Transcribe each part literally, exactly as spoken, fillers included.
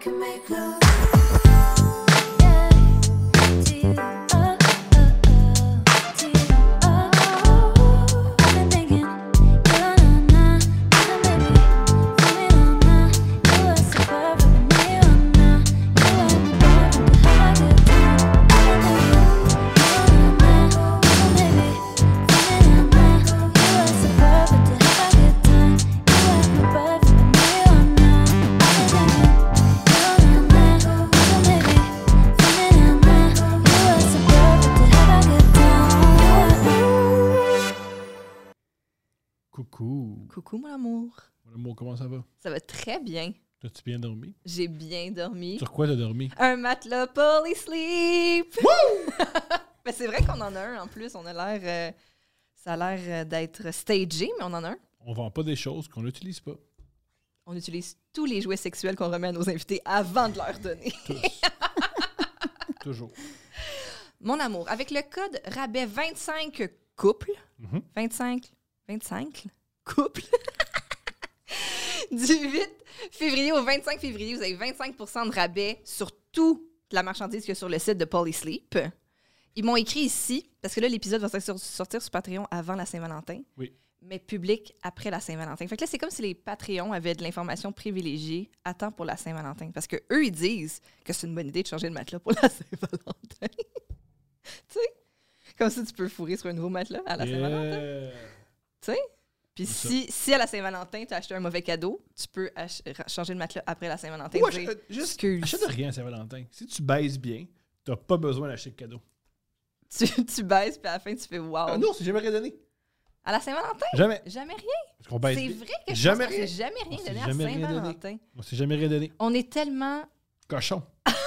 can make love. Coucou. Coucou, mon amour. Mon amour, comment ça va? Ça va très bien. As-tu bien dormi? J'ai bien dormi. Sur quoi t'as dormi? Un matelas Polysleep! Wouh! Ben, c'est vrai qu'on en a un en plus. On a l'air. Euh, ça a l'air euh, d'être stagé, mais on en a un. On vend pas des choses qu'on n'utilise pas. On utilise tous les jouets sexuels qu'on remet à nos invités avant de leur donner. Tous. Toujours. Mon amour, avec le code rabais vingt-cinq couple, Mm-hmm. vingt-cinq, vingt-cinq couple, du huit février au vingt-cinq février, vous avez vingt-cinq pour cent de rabais sur toute la marchandise qu'il y a sur le site de Polysleep. Ils m'ont écrit ici, parce que là, l'épisode va sortir, sortir sur Patreon avant la Saint-Valentin, Oui. mais public après la Saint-Valentin. Fait que là, c'est comme si les Patreons avaient de l'information privilégiée à temps pour la Saint-Valentin. Parce que eux, ils disent que c'est une bonne idée de changer de matelas pour la Saint-Valentin. Tu sais? Comme ça, tu peux fourrer sur un nouveau matelas à la Yeah. Saint-Valentin. Tu sais? Puis si, si à la Saint-Valentin, tu as acheté un mauvais cadeau, tu peux ach- changer de matelas après la Saint-Valentin. Ou Dire, achète, juste, excuse. achète rien à Saint-Valentin. Si tu baises bien, t'as pas besoin d'acheter de cadeau. Tu, tu baisses, puis à la fin, tu fais wow. Ah non, c'est jamais rien donné. À la Saint-Valentin? Jamais. Jamais rien. Parce qu'on baise C'est bien. vrai que je Jamais pense qu'on rien. s'est jamais rien On s'est donné jamais à rien donné. Saint-Valentin. On s'est jamais rien donné. On est tellement... Cochon.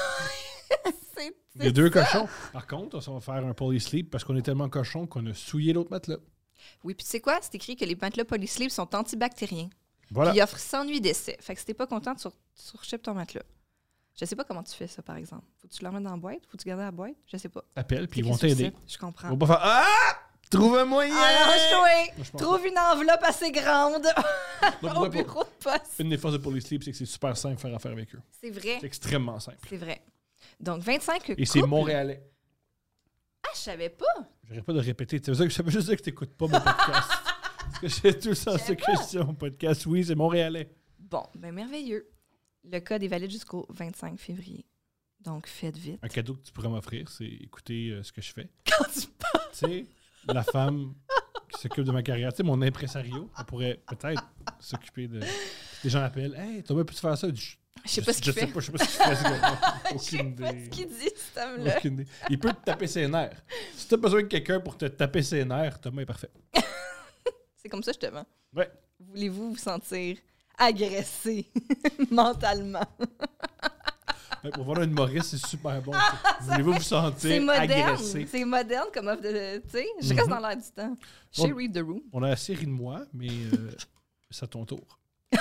C'est, Il y a deux cochons. Par contre, on va faire un Polysleep parce qu'on est tellement cochon qu'on a souillé l'autre matelas. Oui, puis tu sais quoi? C'est écrit que les matelas Polysleep sont antibactériens. Voilà. Puis ils offrent cent nuits d'essai. Fait que si t'es pas content, tu, tu surchippes ton matelas. Je sais pas comment tu fais ça, par exemple. Faut que tu le remettes dans la boîte? Faut que tu gardes la boîte? Je sais pas. Appelle, puis ils C'est vont écrit sur t'aider. le site. Je comprends. Ils vont pas faire Ah! Trouve un moyen! Arrange-toi! Moi, je pense Trouve une enveloppe assez grande Donc, au moi, bureau de poste. Une des forces de Polysleep, c'est que c'est super simple de faire affaire avec eux. C'est vrai. C'est extrêmement simple. C'est vrai. Donc, vingt-cinq Et c'est couples. montréalais. Ah, je savais pas. J'arrête pas de répéter. Ça veut, dire, ça veut juste dire que t'écoutes pas mon podcast. Parce que j'ai tout le sens de savais pas. question. Mon podcast, oui, c'est montréalais. Bon, ben merveilleux. Le code est valide jusqu'au vingt-cinq février. Donc, faites vite. Un cadeau que tu pourrais m'offrir, c'est écouter euh, ce que je fais. Quand tu parles. Tu sais, la femme qui s'occupe de ma carrière, tu sais, mon impresario, elle pourrait peut-être s'occuper de... Les gens appellent. Hey, Thomas, peux-tu faire ça? Je Je sais pas ce qu'il sais fait. pas, je sais pas ce qu'il fait. c'est comme- Je sais Aucune pas idée. ce qu'il dit, cet homme-là. Aucune idée. Il peut te taper ses nerfs. Si tu as besoin de quelqu'un pour te taper ses nerfs, Thomas est parfait. C'est comme ça, justement. Ouais. Voulez-vous vous sentir agressé mentalement? Ouais, pour voir un humoriste, c'est super bon. ça. Voulez-vous vous C'est sentir moderne. agressé? C'est moderne comme offre de... Tu sais, je Mhm. reste dans l'air du temps. Chez On- Read the Room. On a assez ri de moi, mais euh, c'est à ton tour.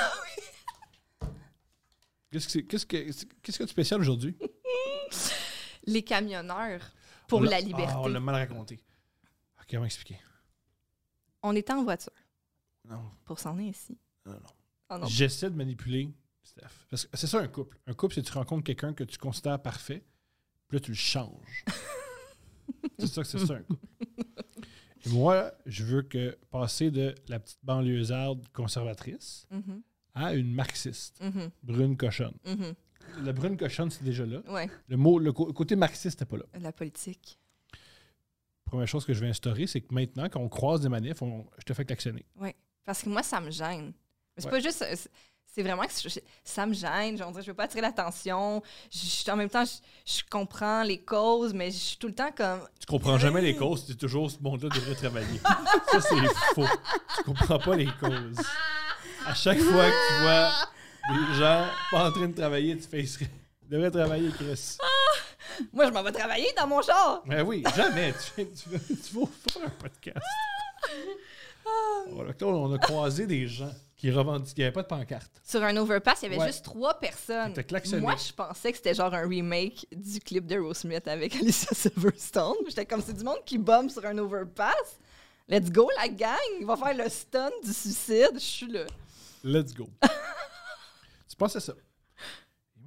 Qu'est-ce que c'est- qu'est-ce que qu'est-ce que tu spécial aujourd'hui? Les camionneurs pour On l'a- la liberté. Ah, on l'a mal raconté. Ok, on va expliquer. On était en voiture Non, pour s'en aller ici. non, non. Oh non. J'essaie de manipuler Steph. Parce que c'est ça un couple. Un couple, c'est que tu rencontres quelqu'un que tu considères parfait, puis là, tu le changes. C'est ça que c'est ça un couple. Et moi, je veux que passer de la petite banlieusarde conservatrice Mhm, à une marxiste, mhm, brune cochonne. mhm. La brune cochonne, c'est déjà là. Ouais, Le mot, le co- côté marxiste, n'était pas là. la politique. Première chose que je vais instaurer, c'est que maintenant, quand on croise des manifs, on- je te fais klaxonner. Ouais. Parce que moi, ça me gêne. Mais c'est Ouais. pas juste... c'est- C'est vraiment que je- ça me gêne. Genre, on dirait, je veux pas attirer l'attention. Je- je- En même temps, je, je comprends les causes, mais je suis tout le temps comme... Tu comprends jamais les causes, tu dis toujours ce monde-là devrait travailler. Ça, c'est faux. Tu comprends pas les causes. À chaque fois que tu vois des gens pas en train de travailler, tu fais ils devraient travailler, Chris. Moi, je m'en vais travailler dans mon char. Ben oui, jamais. Tu, fais- tu, vas- tu vas faire un podcast. Voilà, là, on a croisé des gens qui revendiquaient. Il n'y avait pas de pancarte. Sur un overpass, il y avait Ouais. juste trois personnes. T'as klaxonné. Moi, je pensais que c'était genre un remake du clip de Smith avec Alicia Silverstone. J'étais comme, c'est du monde qui bombe sur un overpass. Let's go, la gang! Il va faire le stun du suicide. Je suis là. Let's go. Tu penses à ça. Et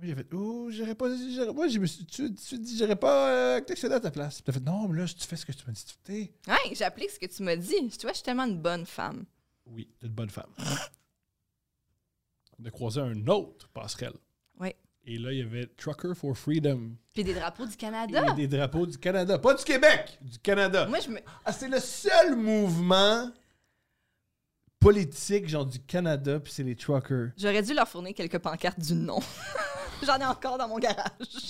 Moi, j'ai fait, oh, j'irais pas. J'irais... Moi, je me suis tu, tu dit, j'irais pas euh, t'accéder à ta place. Puis t'as fait, non, mais là, tu fais ce que tu m'as dit. Tu Ouais, j'applique ce que tu m'as dit. Tu vois, je suis tellement une bonne femme. Oui, t'es une bonne femme. On a croisé un autre passerelle. Oui. Et là, il y avait Trucker for Freedom. Puis des drapeaux du Canada. Et des drapeaux du Canada. Pas du Québec, du Canada. Moi, je me... Ah, c'est le seul mouvement politique, genre du Canada, puis c'est les Truckers. J'aurais dû leur fournir quelques pancartes du nom. J'en ai encore dans mon garage.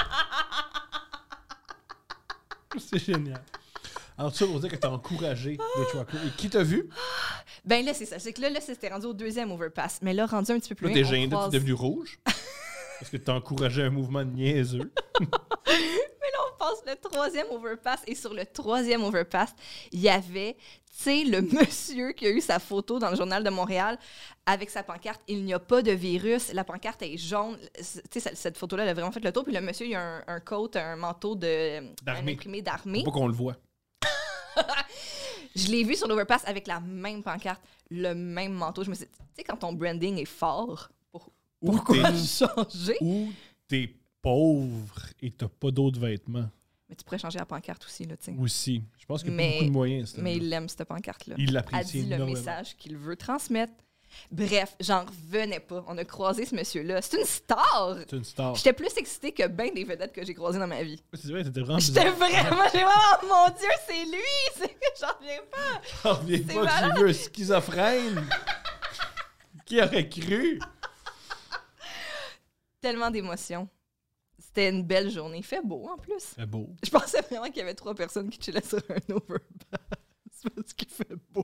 C'est génial. Alors, ça pour dire que t'as encouragé les Truckers. Et qui t'a vu? Ben là, c'est ça. C'est que là, là c'était rendu au deuxième overpass. Mais là, rendu un petit peu plus Là, loin, t'es on gêné, croise... t'es devenu rouge. Parce que t'as encouragé un mouvement niaiseux. Mais là, on passe le troisième overpass. Et sur le troisième overpass, il y avait, tu sais, le monsieur qui a eu sa photo dans le Journal de Montréal avec sa pancarte « Il n'y a pas de virus ». La pancarte est jaune. Tu sais, cette photo-là, elle a vraiment fait le tour. Puis le monsieur, il a un, un coat, un manteau de... D'armée. Un imprimé d'armée. Faut pas qu'on le voit. Je l'ai vu sur l'overpass avec la même pancarte, le même manteau. Je me suis dit, tu sais, quand ton branding est fort, pour, pourquoi changer? Ou t'es pauvre et t'as pas d'autres vêtements. Mais tu pourrais changer la pancarte aussi, là, tu sais. Aussi. Je pense qu'il y a Mais- beaucoup de moyens. cette Mais année-là. il aime cette pancarte-là. Il Elle l'apprécie dit le énormément. message qu'il veut transmettre. Bref, j'en revenais pas. On a croisé ce monsieur-là. C'est une star! C'est une star. J'étais plus excitée que bien des vedettes que j'ai croisées dans ma vie. C'est vrai, t'étais vraiment J'étais bizarre. vraiment... J'ai vraiment... Oh mon Dieu, c'est lui! C'est que j'en reviens pas! J'en reviens C'est pas que malade. j'ai vu un schizophrène. Qui aurait cru? Tellement d'émotions. C'était une belle journée. Il fait beau, en plus. C'est beau. Je pensais vraiment qu'il y avait trois personnes qui chillaient sur un overpass parce qu'il fait beau.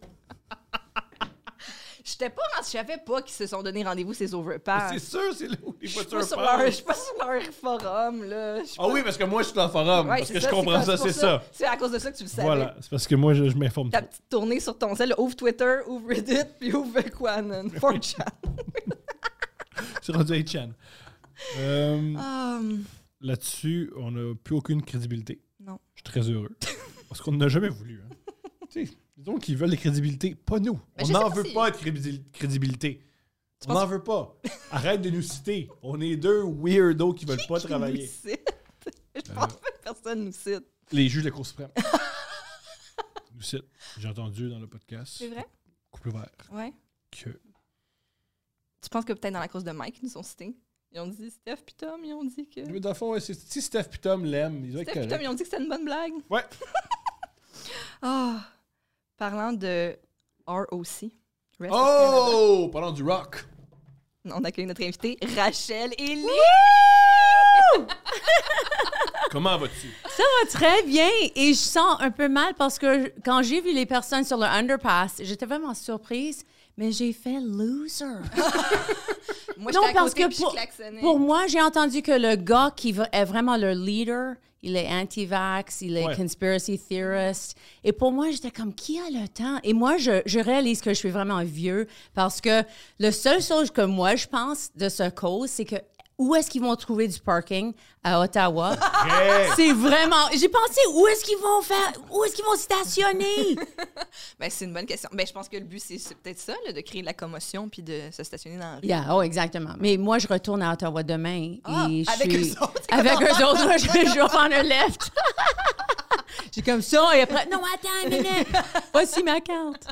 J'étais pas, je savais pas qu'ils se sont donné rendez-vous ces overpass. C'est sûr, c'est là où les Je suis voitures pas sur passent. leur, je suis pas sur leur forum, là. Je suis Ah pas- oui, parce que moi, je suis dans le forum. Ouais, parce c'est que je ça, comprends c'est ça, pour c'est ça. C'est à cause de ça que tu le savais. Voilà, c'est parce que moi, je, je m'informe Ta trop. petite tournée sur ton sel, ouvre Twitter, ouvre Reddit, puis ouvre Quanon. four chan. Je suis rendu à eight chan. Euh, Um, Là-dessus, on n'a plus aucune crédibilité. non. Je suis très heureux. Parce qu'on n'a jamais voulu. Hein. Tu sais, disons qu'ils veulent les crédibilités, pas nous. Mais on je n'en sais pas veut si- pas de crédibili- crédibilité. Tu On penses- n'en veut pas. Arrête de nous citer. On est deux weirdos qui veulent pas Qui travailler. nous cite? Je pense pas que personne nous cite. Les juges de la Cour suprême. nous citent. J'ai entendu dans le podcast. C'est vrai? Couple ouvert. Ouais. Que Tu penses que peut-être dans la cause de Mike, ils nous ont cités? Ils ont dit Steph puis Tom, ils ont dit que. Mais dans le fond, ouais, c'est- si Steph et Tom l'aiment, ils doivent être Steph et Tom, corrects. ils ont dit que c'était une bonne blague. Ouais. Ah! Parlant de R O C. Rest of Canada. Oh! Parlons du rock. On accueille notre invitée, Rachel Élie. Comment vas-tu? Ça va très bien et je sens un peu mal parce que quand j'ai vu les personnes sur le underpass, j'étais vraiment surprise, mais j'ai fait loser. Moi, Non, j'étais à parce côté, que puis je pour- klaxonnais. Pour moi, j'ai entendu que le gars qui va- est vraiment le leader, il est anti-vax, il est Ouais. conspiracy theorist. Et pour moi, j'étais comme, qui a le temps? Et moi, je, je réalise que je suis vraiment vieux parce que le seul chose que moi, je pense de ce cause, c'est que où est-ce qu'ils vont trouver du parking à Ottawa? Hey! C'est vraiment... J'ai pensé, où est-ce qu'ils vont faire... Où est-ce qu'ils vont stationner? Ben, c'est une bonne question. Ben, je pense que le but, c'est c'est peut-être ça, là, de créer de la commotion puis de se stationner dans la rue. Yeah, oh, exactement. Mais moi, je retourne à Ottawa demain. Ah, et je avec suis... eux autres? Avec eux autres, moi, je, je vais prendre un left. J'ai comme ça, et après... Non, attends une minute. Voici ma carte.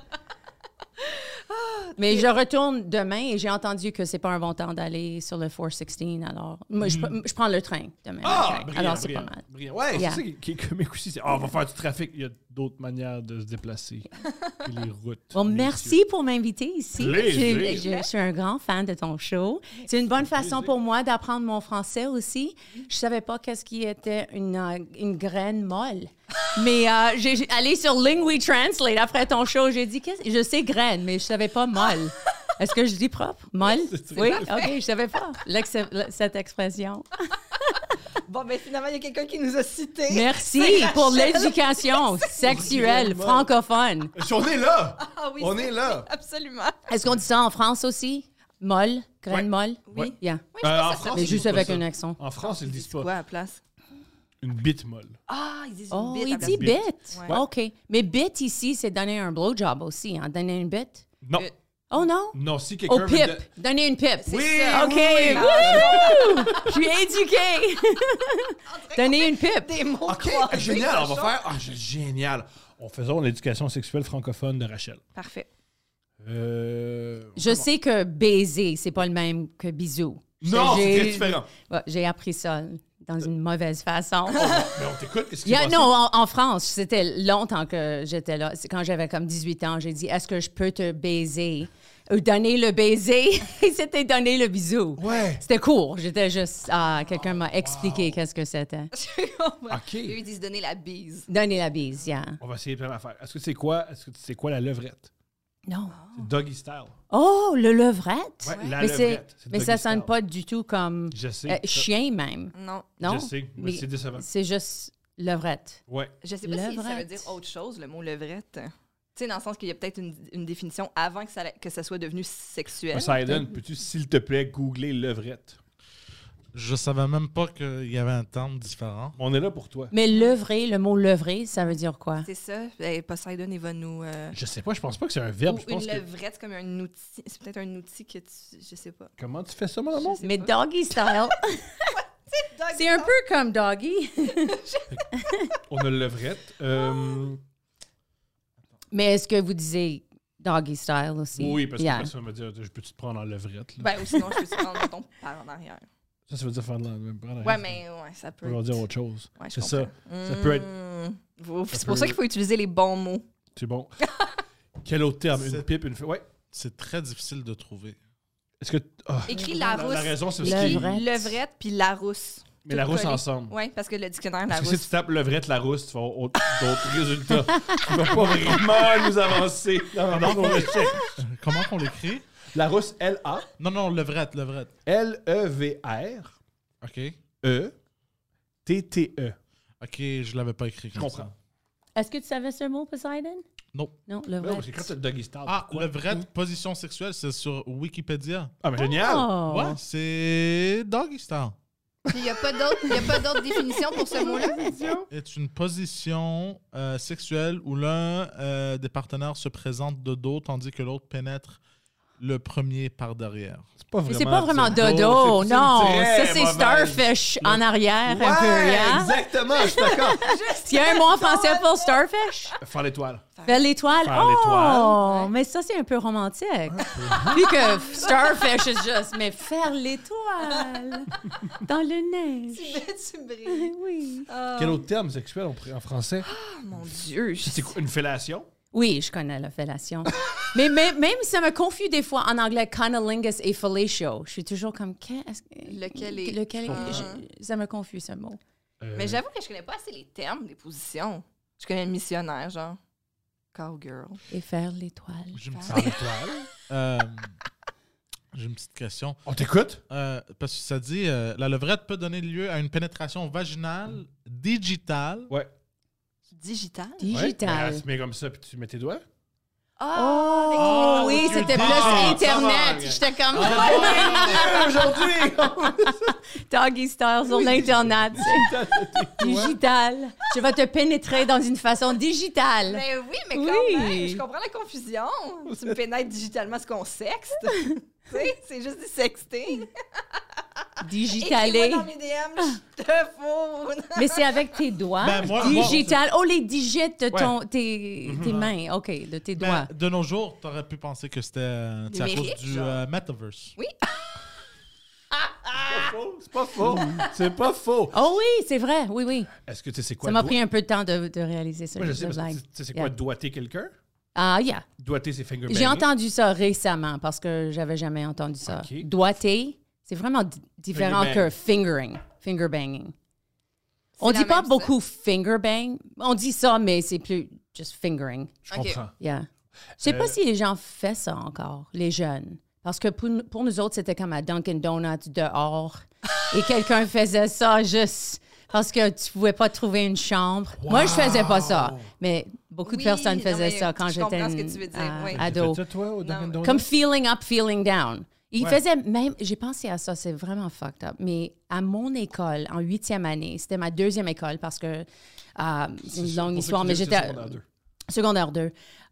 Mais je retourne demain et j'ai entendu que c'est pas un bon temps d'aller sur le four seize. Alors, moi, je, je prends le train demain. Ah! matin. Brillant, alors, c'est brillant, pas mal. brillant. Ouais, Yeah. c'est ça qui, qui est comique aussi. C'est, ah, on va faire du trafic. Il y a d'autres manières de se déplacer que les routes. Bon, les merci pour m'inviter ici. Plaisir. Je, je suis un grand fan de ton show. C'est une bonne façon Plaisir. pour moi d'apprendre mon français aussi. Je savais pas qu'est-ce qui était une, euh, une graine molle. Mais euh, j'ai j'ai allé sur Lingui Translate après ton show. J'ai dit, qu'est-ce- je sais graine, mais je savais pas molle. Est-ce que je dis propre? Molle? C'est Oui? parfait. OK, je savais pas l'ex- cette expression. Bon, ben, finalement, il y a quelqu'un qui nous a cités. Merci C'est pour Rachel. l'éducation sexuelle Molle. francophone. On est là! Ah oui, On c'est- est là! Absolument. Est-ce qu'on dit ça en France aussi? Molle? Graine Ouais. molle? Oui. Yeah. Oui, je Euh, pense en que ça France, Mais ils juste disent pas avec ça. un accent. En France, ils le disent C'est quoi pas. à la place? Une bite molle. Ah, ils disent une Oh, bite. il à la dit place. bit. Ouais. OK. Mais bit ici, c'est donner un blowjob aussi, hein? Donner une bite? Non. Euh, Oh non? Non, si quelqu'un... Au veut pipe. me don- Donnez une pipe. C'est Oui, ça. OK. oui, Wouhou! Je suis éduquée. Donnez une pipe. Des mots OK, croisés, génial, on va cochon. faire... Ah, c'est génial. On faisait l'éducation sexuelle francophone de Rachel. Parfait. Euh... Je sais que baiser, c'est pas le même que bisou. Non, J'ai- c'est très différent. Ouais, j'ai appris ça dans une mauvaise façon. Mais on t'écoute, qu'est-ce qui Il y s'est a- passé? non, en, en France, c'était longtemps que j'étais là. C'est quand j'avais comme dix-huit ans, j'ai dit, est-ce que je peux te baiser? Ou donner le baiser. Et c'était donner le bisou. Ouais. C'était court. J'étais juste... Ah, quelqu'un m'a expliqué qu'est-ce que c'était. OK. Eux, ils disent donner la bise. Donner la bise, yeah. On va essayer de faire affaire. Est-ce que c'est quoi, est-ce que c'est quoi la levrette? Non. C'est doggy style. Oh, le levrette? Ouais, la mais c'est- levrette. c'est mais doggy ça sonne style. pas du tout comme Je sais. euh, ça- chien même. Non. Non? Je sais, mais c'est décevant. C'est juste levrette. Ouais. Je sais pas si ça veut Levrette. dire autre chose, le mot levrette. Tu sais, dans le sens qu'il y a peut-être une, une définition avant que ça, que ça soit devenu sexuel. Poseidon, peux-tu, s'il te plaît, googler levrette? Je savais même pas qu'il y avait un terme différent. On est là pour toi. Mais levré, le mot levré, ça veut dire quoi? C'est ça. Eh, Poseidon, il va nous... euh, Je sais pas, je pense pas que c'est un verbe. ou Je pense une que... levrette, c'est comme un outil. C'est peut-être un outil que tu... Je sais pas. Comment tu fais ça, mon amour? Je sais Mais pas. doggy style, c'est un peu comme doggy. On a le levrette. Euh, Mais est-ce que vous disiez doggy style aussi? oui, parce que Yeah. après, ça veut me dire, je peux-tu te prendre en levrette? Là? Ben, ou sinon, je peux te prendre, mettons, par en arrière. Ça, ça veut dire faire de la... prendre en Ouais, arrière. mais ouais, ça Ça peut... veut dire autre chose. Ouais, je c'est ça. comprends. Ça peut être... Mmh. Faut- ça C'est pour peut- ça qu'il faut utiliser les bons mots. C'est bon. Quel autre terme? Une C'est- pipe, une... Ouais. C'est très difficile de trouver. Est-ce que... ah, Écris la, Larousse. la raison, c'est Le parce qu'il... vrai. Levrette puis Larousse. Mais la Tout rousse collé. ensemble. Oui, parce que le dictionnaire Parce que si Larousse. tu tapes levrette, la rousse, tu vas avoir autre- d'autres résultats. Tu vas pas vraiment nous avancer dans, dans nos recherches. Euh, Comment qu'on l'écrit? La rousse, L A Non, non, levrette, levrette. L E V R OK. E T T E. OK, je l'avais pas écrit Je comme comprends. ça. Est-ce que tu savais ce mot, Poseidon? Non. Non, Ouais, levrette. parce que quand tu as le doggy style, Ah, pourquoi? levrette, position sexuelle, c'est sur Wikipédia. Ah, mais génial! Oh. Ouais, c'est doggy style. Il n'y a pas d'autre il y a pas d'autre définition pour ce mot-là? Est une position euh, sexuelle où l'un euh, des partenaires se présente de dos tandis que l'autre pénètre le premier par derrière. C'est pas Mais vraiment... c'est pas vraiment dire- dodo, c'est- c'est non. très Ça, c'est mauvaise. starfish en arrière, un peu, Ouais, hein? exactement, je suis d'accord. Est-ce qu'il y a un mot en français pour starfish? Faire l'étoile. Faire l'étoile. Faire Oh, l'étoile. mais ça, c'est un peu romantique. Vu que starfish is just, mais faire l'étoile dans le neige. Tu brilles. Oui. Oh, Quel autre terme sexuel on pourrait en français? mon Dieu. je- C'est quoi, une fellation? Oui, je connais la fellation. mais même, même ça me confuse des fois en anglais, cunnilingus et fellatio. Je suis toujours comme, qu'est-ce que- Lequel est- lequel est- Ah. je- ça me confuse ce mot. Euh, Mais j'avoue que je connais pas assez les termes des positions. Je connais le missionnaire, genre. Cowgirl. Et faire l'étoile. J'ai une, Faire petite- l'étoile. euh, j'ai une petite question. On t'écoute? Euh, parce que ça dit, euh, la levrette peut donner lieu à une pénétration vaginale digitale. Ouais. Digital? Digital. Ouais, ben, tu mets comme ça, puis tu mets tes doigts. Oh, Oh, oui, Dieu c'était Dieu. plus Ah, Internet. ça va. J'étais comme Aujourd'hui! doggy style sur l'Internet. Digital. Je vais te pénétrer dans une façon digitale. Mais oui, mais Oui. quand même, je comprends la confusion. Tu me pénètres digitalement ce qu'on sexte. tu sais, c'est juste du sexting. Écris-moi Digitalé. dans mes D M, je te fous. Mais c'est avec tes doigts. Ben, moi- moi- Digital. Oh, les digits de ton, Ouais. tes, tes mains. OK, de tes Ben, doigts. de nos jours, tu aurais pu penser que c'était euh, tu sais, à Numérique, cause du genre. euh, metaverse. Oui. C'est pas faux. C'est pas faux. Oh oui, c'est vrai. Oui, oui. Est-ce que tu sais c'est quoi? Ça m'a doi- pris un peu de temps de, de réaliser ça. Moi, je cette sais, parce que blague. tu sais c'est quoi Yeah. doigter quelqu'un? Ah, yeah. Doigter, c'est finger J'ai banging. entendu ça récemment parce que j'avais jamais entendu ça. OK. Doigter, c'est vraiment d- différent Finger que bang. fingering, finger banging. On la dit pas même beaucoup finger bang. On dit ça, mais c'est plus just fingering. Je Ok. comprends. Yeah. Je sais Euh, pas si les gens font ça encore, les jeunes. Parce que pour, nous- pour nous autres, c'était comme à Dunkin' Donuts dehors. Et quelqu'un faisait ça juste parce que tu pouvais pas trouver une chambre. Moi, je faisais pas ça. Mais beaucoup de Oui, personnes non, faisaient mais ça quand je j'étais comprends ce que une- tu veux dire, à- oui. T'as ado. fait ça, toi, au Dunkin' Donuts? Comme feeling up, feeling down. Il Ouais. faisait même, j'ai pensé à ça, c'est vraiment fucked up, mais à mon école, en huitième année, c'était ma deuxième école parce que, euh, c'est une C'est longue pour ça histoire, que mais tu dis j'étais secondaire deux. secondaire deux.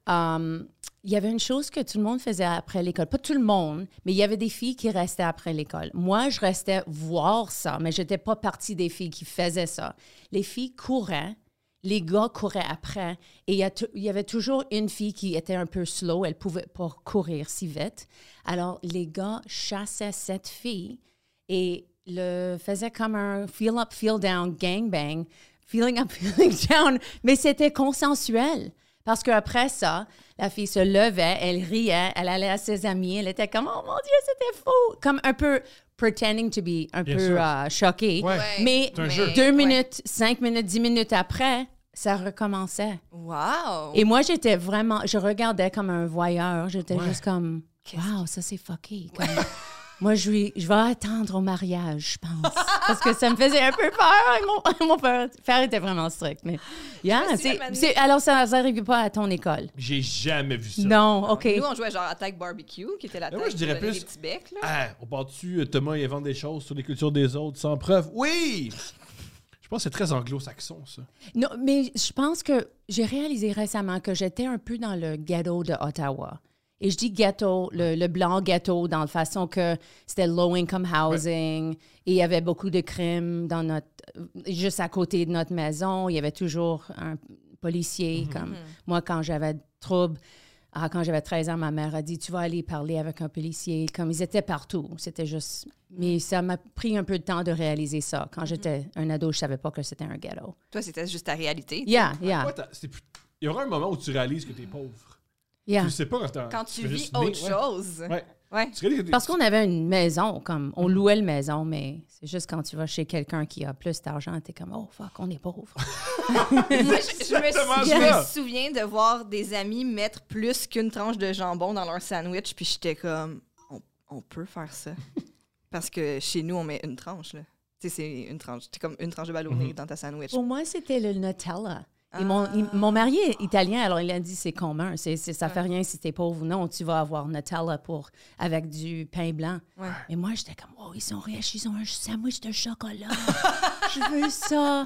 um, il y avait une chose que tout le monde faisait après l'école. Pas tout le monde, mais il y avait des filles qui restaient après l'école. Moi, je restais voir ça, mais je n'étais pas partie des filles qui faisaient ça. Les filles couraient, les gars couraient après, et il y, a t- il y avait toujours une fille qui était un peu slow, elle ne pouvait pas courir si vite. Alors, les gars chassaient cette fille et le faisaient comme un feel up, feel down, gangbang, feeling up, feeling down, mais c'était consensuel. Parce qu'après ça, la fille se levait, elle riait, elle allait à ses amis, elle était comme « Oh mon Dieu, c'était fou! » Comme un peu pretending to be un Bien peu uh, choquée. Ouais. Ouais. Mais C'est un jeu. deux Ouais. minutes, cinq minutes, dix minutes après, ça recommençait. Wow! Et moi, j'étais vraiment... Je regardais comme un voyeur. J'étais Ouais. juste comme « Qu'est-ce Wow, ça c'est fucké. » Comme, moi, je, vais- je vais attendre au mariage, je pense. Parce que ça me faisait un peu peur. Et mon, mon père, père était vraiment strict. Mais, yeah, Je me suis c'est, amenée- c'est- alors, ça n'arrivait pas à ton école? J'ai jamais vu ça. Non, OK. Nous, on jouait genre Attack Barbecue, qui était la Mais tête moi, je dirais qui donnait plus- des petits becs, là. Ah, on part-tu, euh, Thomas, il invente des choses sur les cultures des autres sans preuve? Oui! Je pense que c'est très anglo-saxon, ça. Non, mais je pense que j'ai réalisé récemment que j'étais un peu dans le ghetto de Ottawa. Et je dis ghetto, le, le blanc ghetto, dans la façon que c'était low-income housing, et il y avait beaucoup de crimes dans notre, juste à côté de notre maison. Il y avait toujours un policier. Comme moi, quand j'avais de troubles, ah, quand j'avais treize ans, ma mère a dit « Tu vas aller parler avec un policier. » Comme ils étaient partout. C'était juste... Mais ça m'a pris un peu de temps de réaliser ça. Quand j'étais un ado, je savais pas que c'était un ghetto. Toi, c'était juste ta réalité. Yeah, yeah, Ouais, t'as- c'est plus- Il y aura un moment où tu réalises que t'es pauvre. yeah. Tu le sais pas quand, t'as- Quand tu fais vis juste autre né, ouais. chose. Ouais. Ouais. Tu réalises que t'es- Parce qu'on avait une maison, comme on louait le maison, mais c'est juste quand tu vas chez quelqu'un qui a plus d'argent, t'es comme oh fuck, on est pauvre. Moi, je, je me, Exactement sou- ça. je me souviens de voir des amis mettre plus qu'une tranche de jambon dans leur sandwich, puis j'étais comme, on, on peut faire ça. Parce que chez nous, on met une tranche, là. Tu sais, c'est une tranche. C'est comme une tranche de ballonné dans ta sandwich. Pour moi, c'était le Nutella. Et Ah. mon, il- mon mari est italien, alors il a dit c'est commun, c'est, c'est, ça fait rien si t'es pauvre ou non, tu vas avoir Nutella pour, avec du pain blanc. Ouais. Et moi, j'étais comme oh, ils sont riches, ils ont un sandwich de chocolat. Je veux ça.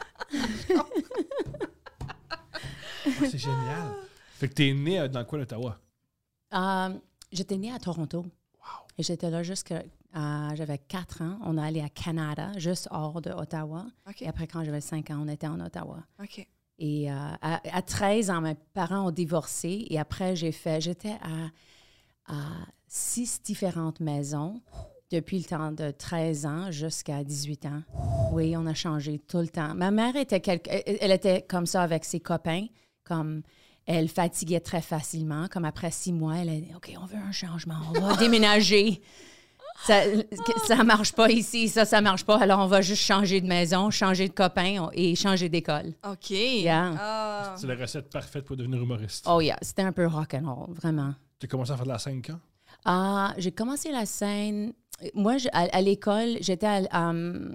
Ah, c'est génial. Fait que t'es né euh, dans le coin d'Ottawa. Euh, j'étais née à Toronto. Et j'étais là jusqu'à... euh, j'avais quatre ans. On est allé à Canada, juste hors de Ottawa. OK. Et après, quand j'avais cinq ans, on était en Ottawa. OK. Et euh, à, à treize ans, mes parents ont divorcé. Et après, j'ai fait... J'étais à, à six différentes maisons depuis le temps de treize ans jusqu'à dix-huit ans. Oui, on a changé tout le temps. Ma mère était... quelque- elle, elle était comme ça avec ses copains, comme... Elle fatiguait très facilement. Comme après six mois, elle a dit « OK, on veut un changement. On va déménager. Ça ne marche pas ici. Ça, ça marche pas. Alors, on va juste changer de maison, changer de copain et changer d'école. OK. Yeah. Ah. C'est la recette parfaite pour devenir humoriste. Oh yeah, c'était un peu rock'n'roll, vraiment. Tu as commencé à faire de la scène quand? Ah, j'ai commencé la scène... Moi, je- à, à l'école, j'étais... à- um,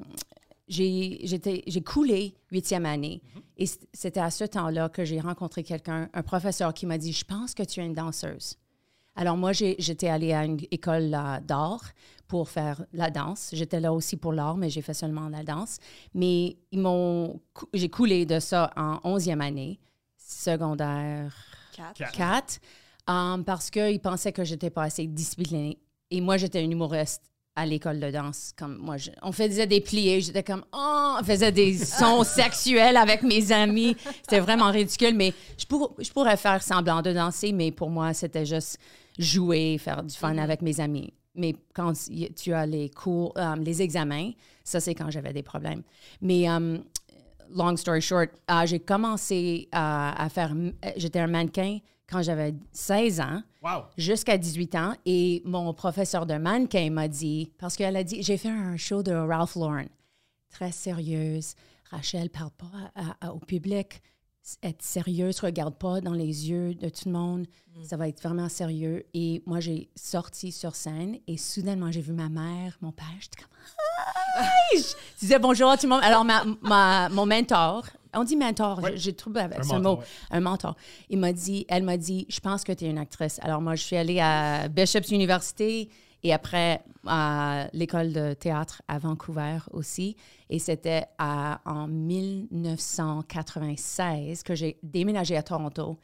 j'ai, j'étais, j'ai coulé huitième année. Et c- c'était à ce temps-là que j'ai rencontré quelqu'un, un professeur qui m'a dit « Je pense que tu es une danseuse. » Alors moi, j'ai, j'étais allée à une école euh, d'art pour faire la danse. J'étais là aussi pour l'art, mais j'ai fait seulement la danse. Mais ils m'ont, cou- j'ai coulé de ça en onzième année, secondaire Quatre. Quatre. quatre, um, parce qu'ils pensaient que j'étais pas assez disciplinée. Et moi, j'étais une humoriste à l'école de danse. Comme moi, je- on faisait des pliés. J'étais comme, oh, on faisait des sons sexuels avec mes amis. C'était vraiment ridicule, mais je, pour- je pourrais faire semblant de danser, mais pour moi, c'était juste jouer, faire du fun avec mes amis. Mais quand y- tu as les cours, um, les examens, ça, c'est quand j'avais des problèmes. Mais um, long story short, euh, j'ai commencé à, à faire... J'étais un mannequin quand j'avais seize ans Wow! jusqu'à dix-huit ans. Et mon professeur de mannequin m'a dit, parce qu'elle a dit, j'ai fait un show de Ralph Lauren, très sérieuse. Rachel, parle pas à- à- au public. Être sérieuse, regarde pas dans les yeux de tout le monde. Ça va être vraiment sérieux. Et moi, j'ai sorti sur scène et soudainement, j'ai vu ma mère, mon père. J'étais comme, hi! Je disais bonjour à tout le monde. Alors, ma, ma- mon mentor, on dit mentor, Ouais. j'ai trouvé avec Un ce mentor, mot, ouais. un mentor. Il m'a dit, elle m'a dit, je pense que tu es une actrice. Alors, moi, je suis allée à Bishop's University et après à l'école de théâtre à Vancouver aussi. Et c'était à- en mille neuf cent quatre-vingt-seize que j'ai déménagé à Toronto.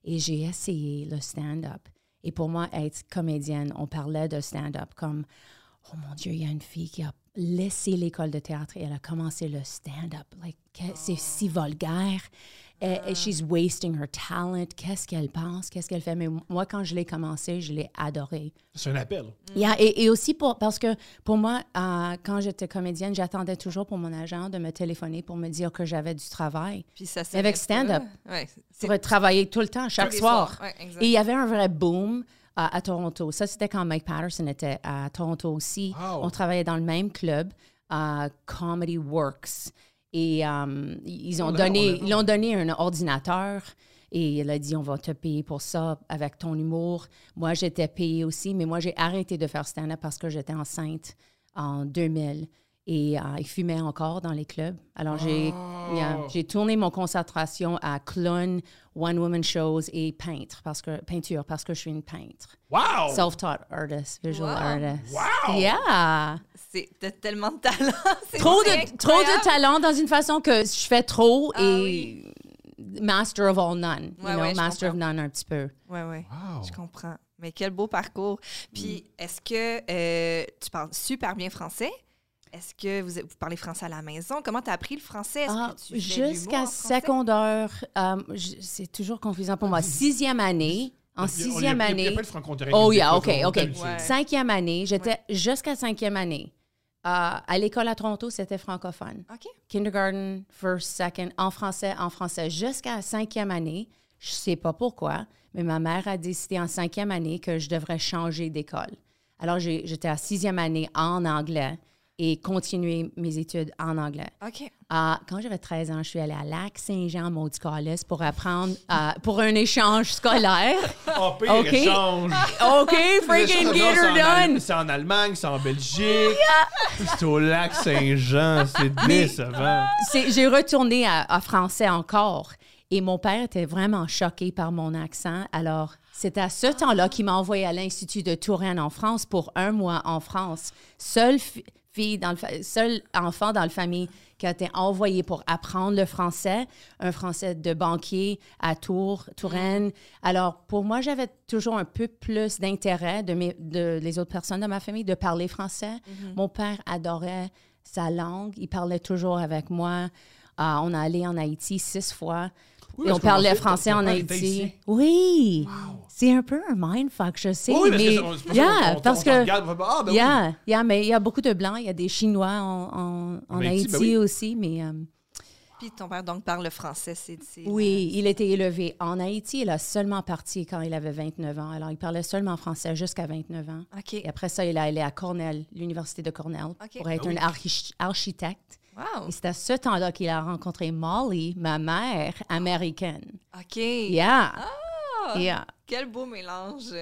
Et j'ai essayé le stand-up. Et pour moi, être comédienne, on parlait de stand-up comme, oh mon Dieu, il y a une fille qui a laissé l'école de théâtre et elle a commencé le stand-up. Like, que- c'est si vulgaire. Et, et she's wasting her talent. Qu'est-ce qu'elle pense? Qu'est-ce qu'elle fait? Mais moi, quand je l'ai commencé, je l'ai adoré. C'est un appel. Yeah, et, et aussi pour, parce que pour moi, euh, quand j'étais comédienne, j'attendais toujours pour mon agent de me téléphoner pour me dire que j'avais du travail. Puis ça Mais avec s'arrête stand-up, pas. Ouais, c'est pour travailler tout le temps, chaque tous les soir. soirs. Ouais, exact. Et il y avait un vrai boom euh, à Toronto. Ça, c'était quand Mike Patterson était à Toronto aussi. Wow. On travaillait dans le même club, euh, Comedy Works. Et euh, ils ont On l'a- donné, on l'a- ils ont donné un ordinateur et il a dit, on va te payer pour ça avec ton humour. Moi, j'étais payée aussi, mais moi, j'ai arrêté de faire stand-up parce que j'étais enceinte en deux mille. Et euh, il fumait encore dans les clubs. Alors, j'ai, Oh. yeah, j'ai tourné mon concentration à clown, one-woman shows et peintre, parce que, peinture, parce que je suis une peintre. Wow! Self-taught artist, visual Wow. artist. Wow! Yeah! C'est t'as tellement de talent. C'est Trop c'est de, trop de incroyable. talent dans une façon que je fais trop Ah et master of all none. You Ouais, know, ouais, je master of comprends. none un petit peu. Ouais, ouais. Wow. Je comprends. Mais quel beau parcours. Puis, est-ce que euh, tu parles super bien français? Est-ce que vous, vous parlez français à la maison? Comment tu as appris le français? Est-ce Ah, que tu fais de l'humour jusqu'à en français? secondaire, euh, je- c'est toujours confusant pour moi. Sixième année, en Il y a- sixième il y a- Il n'y a année. pas de franco-ontarien. Oh qui yeah, nous OK, écoute, on OK. est habitué. Ouais. Cinquième année, j'étais jusqu'à cinquième année. Euh, à l'école à Toronto, c'était francophone. OK. Kindergarten, first, second, en français, en français. Jusqu'à cinquième année, je sais pas pourquoi, mais ma mère a décidé en cinquième année que je devrais changer d'école. Alors, j'ai- j'étais à sixième année en anglais et continuer mes études en anglais. OK. Ah, quand j'avais treize ans, je suis allée à Lac-Saint-Jean, Maudit-Calais, pour apprendre, euh, pour un échange scolaire. Oh, pire OK. échange. OK, freaking Les get échanges, c'est en her Al- done! C'est en Allemagne, c'est en Belgique. C'est au lac Saint-Jean. C'est décevant. C'est- J'ai retourné à, à français encore. Et mon père était vraiment choqué par mon accent. Alors, c'est à ce temps-là qu'il m'a envoyé à l'Institut de Touraine en France pour un mois en France. Seule fi- fille dans le fa- seul enfant dans la famille qui a été envoyé pour apprendre le français, un français de banquier à Tours, Touraine. Alors, pour moi, j'avais toujours un peu plus d'intérêt de, mes, de les autres personnes de ma famille de parler français. Mon père adorait sa langue. Il parlait toujours avec moi. Euh, on est allé en Haïti six fois. Oui, Et on parce que parlait ton- français ton en père était Haïti. haïtien. Oui. C'est un peu un mindfuck, je sais. Oui, parce mais, que c'est- c'est pour ça yeah, qu'on- on- parce on que, t'en regarde, on fait, ah, ben oui. yeah, yeah, mais il y a beaucoup de Blancs, il y a des Chinois en, en, en En Haïti, Haïti ben oui. aussi, mais euh, Puis ton père, donc, parle le français. C'est, c'est- oui, il était élevé en Haïti. Il a seulement parti quand il avait vingt-neuf ans. Alors, il parlait seulement français jusqu'à vingt-neuf ans. OK. Et après ça, il est allé à Cornell, l'université de Cornell, OK. pour être Ah oui. un archi- architecte. Wow. Et c'est à ce temps-là qu'il a rencontré Molly, ma mère américaine. OK. Yeah. Ah, Yeah. Quel beau mélange.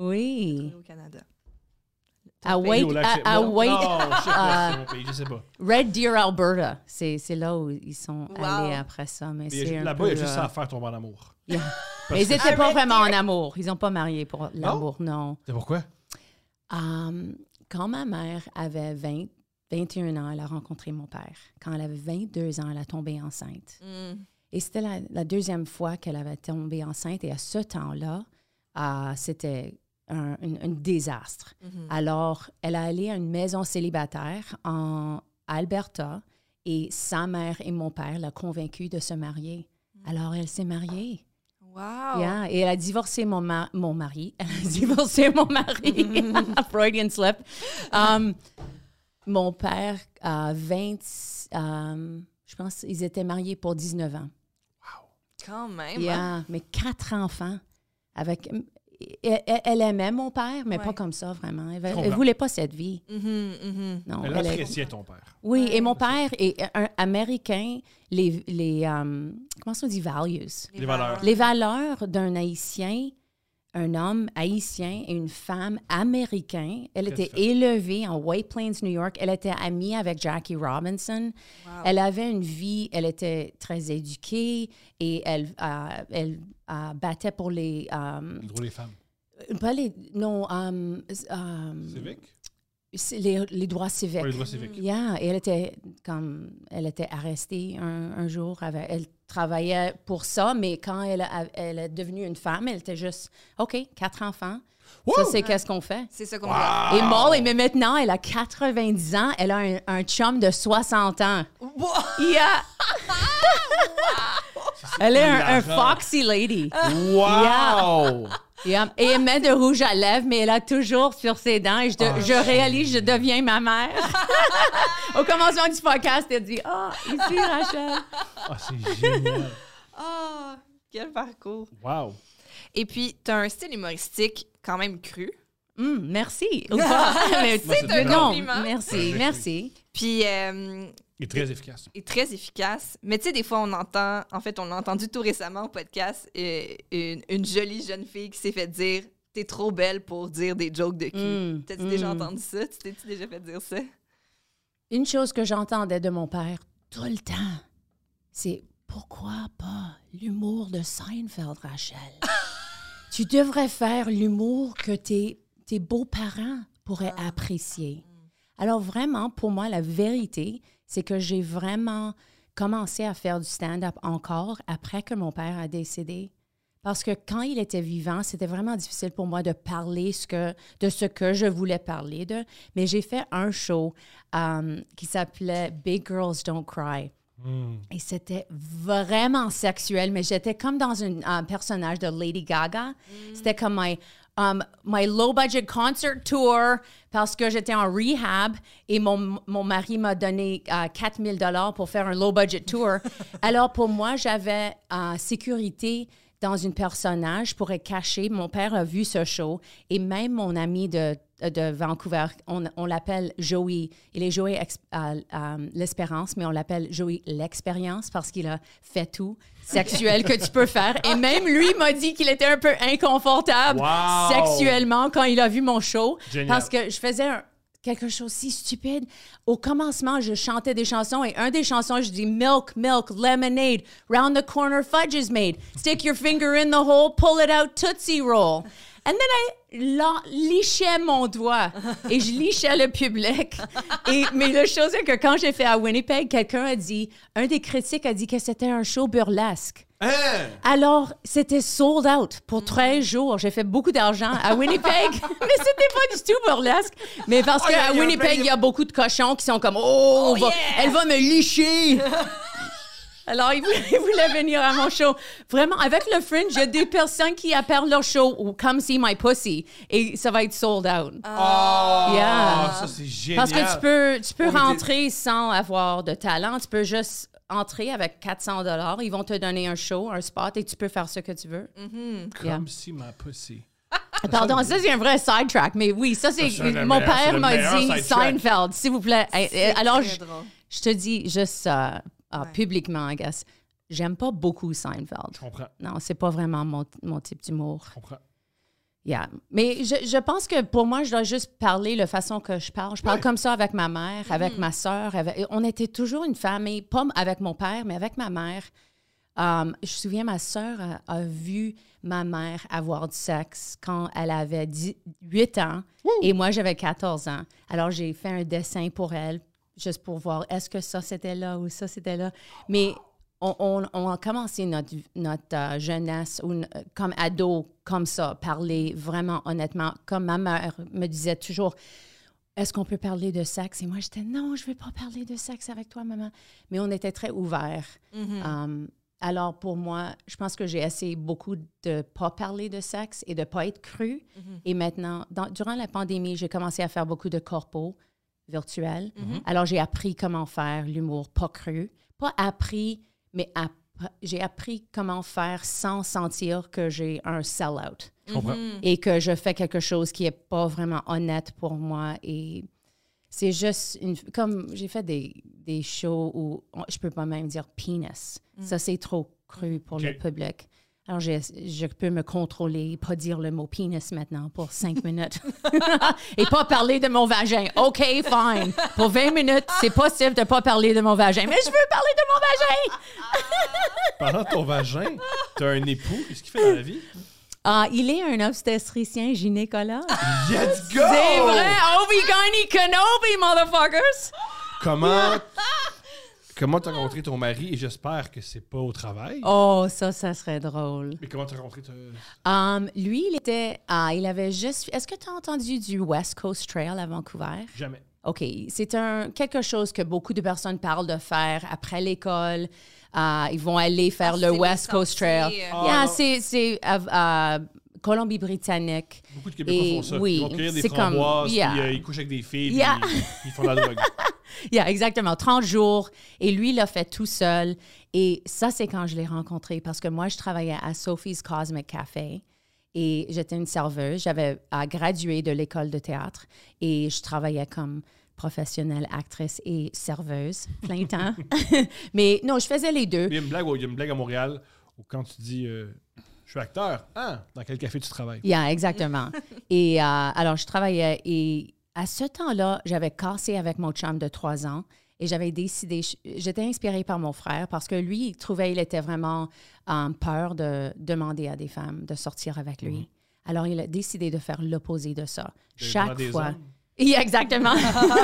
Oui. Au Canada. À Pays White, au lac à, Saint- à non, White- non, je sais pas, à c'est mon pays, je sais pas. Red Deer, Alberta. C'est, c'est là où ils sont Wow. allés après ça. Mais Mais il y c'est a- un Là-bas, il y a peu, juste ça euh, à faire tomber en amour. yeah. Parce Mais ils que- n'étaient Ah, pas Red vraiment en Deer. amour. Ils n'ont pas marié pour l'amour, non. C'est pourquoi? Um, quand ma mère avait vingt, vingt et un ans, elle a rencontré mon père. Quand elle avait vingt-deux ans, elle a tombé enceinte. Mm. Et c'était la, la deuxième fois qu'elle avait tombé enceinte. Et à ce temps-là, euh, c'était un, un- un désastre. Mhm. Alors, elle a allé à une maison célibataire en Alberta et sa mère et mon père l'ont convaincue de se marier. Alors, elle s'est mariée. Wow. Yeah. Et elle a divorcé mon, ma- mon mari. Elle a divorcé mon mari. Freudian slip. Um, mon père a vingt... um, je pense qu'ils étaient mariés pour dix-neuf ans. Quand même. hein? Yeah. Mais quatre enfants. Avec... Elle, elle- elle aimait mon père, mais Ouais. pas comme ça, vraiment. Elle Je ne comprends. voulait pas cette vie. Mhm, mhm. Non, Elle elle est- appréciait ton père. Oui, Ouais. et mon père est un Américain, les, les um, comment on dit values? Les valeurs. Les valeurs d'un Haïtien, un homme haïtien et une femme américaine. Elle Très était différent. élevée en White Plains, New York. Elle était amie avec Jackie Robinson. Wow. Elle avait une vie, elle était très éduquée et elle, euh, elle euh, battait pour les... um, Le droit des femmes. pas les... Non, um, um, Civique? C'est les, les droits civiques. Ouais, les droits civiques. Yeah, et elle était comme elle était arrêtée un, un jour. Avec, elle travaillait pour ça, mais quand elle, a, elle est devenue une femme, elle était juste OK, quatre enfants. Wow! Ça, c'est qu'est-ce qu'on fait. C'est ça qu'on Wow! fait. Et Molly, mais maintenant, elle a quatre-vingt-dix ans. Elle a un, un chum de soixante ans. Wow! Yeah. Elle est un, un hilarant. foxy lady. Wow! Yeah. Et elle met de rouge à lèvres, mais elle a toujours sur ses dents. Et je, de- Oh, je réalise, je deviens ma mère. Au commencement du podcast, elle dit « Ah, oh, ici, Rachel. Ah, c'est génial. Ah, quel parcours. Wow. Et puis, tu as un style humoristique quand même cru. Hum, merci. Ou pas. Mais, Moi, c'est un non, compliment. merci, merci. Puis, euh, Il est très efficace. est très efficace. Mais tu sais, des fois, on entend, en fait, on l'a entendu tout récemment au podcast, euh, une, une jolie jeune fille qui s'est fait dire « T'es trop belle pour dire des jokes de cul Mm, T'as-tu mm. déjà entendu ça? Tu t'es-tu déjà fait dire ça? Une chose que j'entendais de mon père tout le temps, c'est « Pourquoi pas l'humour de Seinfeld, Rachel? Tu devrais faire l'humour que tes, tes beaux-parents pourraient apprécier. » Alors vraiment, pour moi, la vérité, c'est que j'ai vraiment commencé à faire du stand-up encore après que mon père a décédé. Parce que quand il était vivant, c'était vraiment difficile pour moi de parler ce que, de ce que je voulais parler de. Mais j'ai fait un show um, qui s'appelait « Big Girls Don't Cry ». Mm. Et c'était vraiment sexuel, mais j'étais comme dans un, un personnage de Lady Gaga. C'était comme my, um, my low-budget concert tour parce que j'étais en rehab et mon, mon mari m'a donné uh, quatre mille dollars pour faire un low-budget tour. Alors, pour moi, j'avais uh, sécurité dans un personnage pour être caché. Mon père a vu ce show et même mon ami de, de Vancouver, on, on l'appelle Joey. Il est Joey Ex- euh, euh, l'Espérance, mais on l'appelle Joey l'Expérience parce qu'il a fait tout sexuel que tu peux faire. Et même lui m'a dit qu'il était un peu inconfortable Wow! sexuellement quand il a vu mon show. Génial. Parce que je faisais un- quelque chose si stupide. Au commencement, je chantais des chansons et un des chansons, je dis « Milk, milk, lemonade, round the corner fudge is made. Stick your finger in the hole, pull it out, Tootsie Roll. » And then I la- lichais mon doigt et je lichais le public. Et, mais la chose est que quand j'ai fait à Winnipeg, quelqu'un a dit, un des critiques a dit que c'était un show burlesque. Hein? Alors, c'était sold out pour treize jours. J'ai fait beaucoup d'argent à Winnipeg, mais c'était pas du tout burlesque. Mais parce Oh, y a- qu'à y a un Winnipeg, pays- il y a beaucoup de cochons qui sont comme « Oh, va- elle va me licher! » Alors, ils voulaient, ils voulaient venir à mon show. Vraiment, avec le Fringe, il y a des personnes qui appellent leur show « Come see my pussy » et ça va être sold out. Oh! Yeah. Ça, c'est génial. Parce que tu peux, tu peux Oh, mais t'es- rentrer sans avoir de talent. Tu peux juste entrer avec quatre cents dollars. Ils vont te donner un show, un spot, et tu peux faire ce que tu veux. Comme Yeah. si ma pussy. Pardon, ça, c'est un vrai sidetrack. Mais oui, ça, c'est... Ça, c'est le Mon meilleur- c'est père le m'a meilleur dit sidetrack. Seinfeld, s'il vous plaît. Eh, eh, C'est Alors, très je, drôle. je te dis juste euh, euh, Ouais. publiquement, I guess, j'aime pas beaucoup Seinfeld. Je comprends. Non, c'est pas vraiment mon, mon type d'humour. Je comprends. Yeah. Mais je, je pense que pour moi, je dois juste parler la façon que je parle. Je parle Ouais. comme ça avec ma mère, Mm-hmm. avec ma sœur. Avec, on était toujours une famille, pas avec mon père, mais avec ma mère. Um, je me souviens, ma sœur a, a vu ma mère avoir du sexe quand elle avait huit ans et moi, j'avais quatorze ans. Alors, j'ai fait un dessin pour elle, juste pour voir est-ce que ça, c'était là ou ça, c'était là. Mais on, on- on a commencé notre, notre euh, jeunesse ou, euh, comme ado, comme ça, parler vraiment honnêtement. Comme ma mère me disait toujours, est-ce qu'on peut parler de sexe? Et moi, j'étais, non, je ne veux pas parler de sexe avec toi, maman. Mais on était très ouverts. Mm-hmm. Um, alors, pour moi, je pense que j'ai essayé beaucoup de ne pas parler de sexe et de ne pas être cru. Mm-hmm. Et maintenant, dans- durant la pandémie, j'ai commencé à faire beaucoup de corpos virtuels. Mm-hmm. Alors, j'ai appris comment faire l'humour pas cru. Pas appris, mais app- j'ai appris comment faire sans sentir que j'ai un sell-out Je comprends. Mm-hmm. et que je fais quelque chose qui n'est pas vraiment honnête pour moi. Et c'est juste, une, comme j'ai fait des, des shows où on- je peux pas même dire penis. Ça, c'est trop cru pour OK. le public. Alors, j'ai- je peux me contrôler, pas dire le mot penis maintenant pour cinq minutes et pas parler de mon vagin. OK, fine. Pour vingt minutes, c'est possible de pas parler de mon vagin, mais je veux parler de mon vagin! Pendant ton vagin, t'as un époux. Qu'est-ce qu'il fait dans la vie? Ah, il est un obstétricien gynécologue. Let's go! C'est vrai! Obi-Wan Kenobi, motherfuckers! Comment... Comment t'as rencontré ton mari? Et j'espère que c'est pas au travail. Oh, ça, ça serait drôle. Mais comment t'as rencontré ton... Um, lui, il était... Ah, il avait juste... Est-ce que tu as entendu du West Coast Trail à Vancouver? Jamais. OK. C'est un, quelque chose que beaucoup de personnes parlent de faire après l'école. Uh, ils vont aller faire Ah, le c'est West des Coast Trail. sentiers. Ah, yeah, non. c'est... c'est uh, uh, Colombie-Britannique. Beaucoup de Québécois Et font ça. oui, ils vont cueillir des c'est comme- framboises, yeah. puis euh, ils couchent avec des filles, Yeah. puis ils, ils font de la drogue. Yeah, exactement. trente jours. Et lui, il l'a fait tout seul. Et ça, c'est quand je l'ai rencontré parce que moi, je travaillais à Sophie's Cosmic Café et j'étais une serveuse. J'avais euh, gradué de l'école de théâtre et je travaillais comme professionnelle, actrice et serveuse plein temps. Mais non, je faisais les deux. Il y a une blague, il y a une blague à Montréal où quand tu dis euh, je suis acteur, ah, dans quel café tu travailles? Yeah, exactement. Et euh, alors, je travaillais et à ce temps-là, j'avais cassé avec mon chum de trois ans et j'avais décidé, j'étais inspirée par mon frère parce que lui, il trouvait qu'il était vraiment um, peur de demander à des femmes de sortir avec lui. Mm-hmm. Alors, il a décidé de faire l'opposé de ça. De Chaque demander des fois. hommes? Yeah, exactement.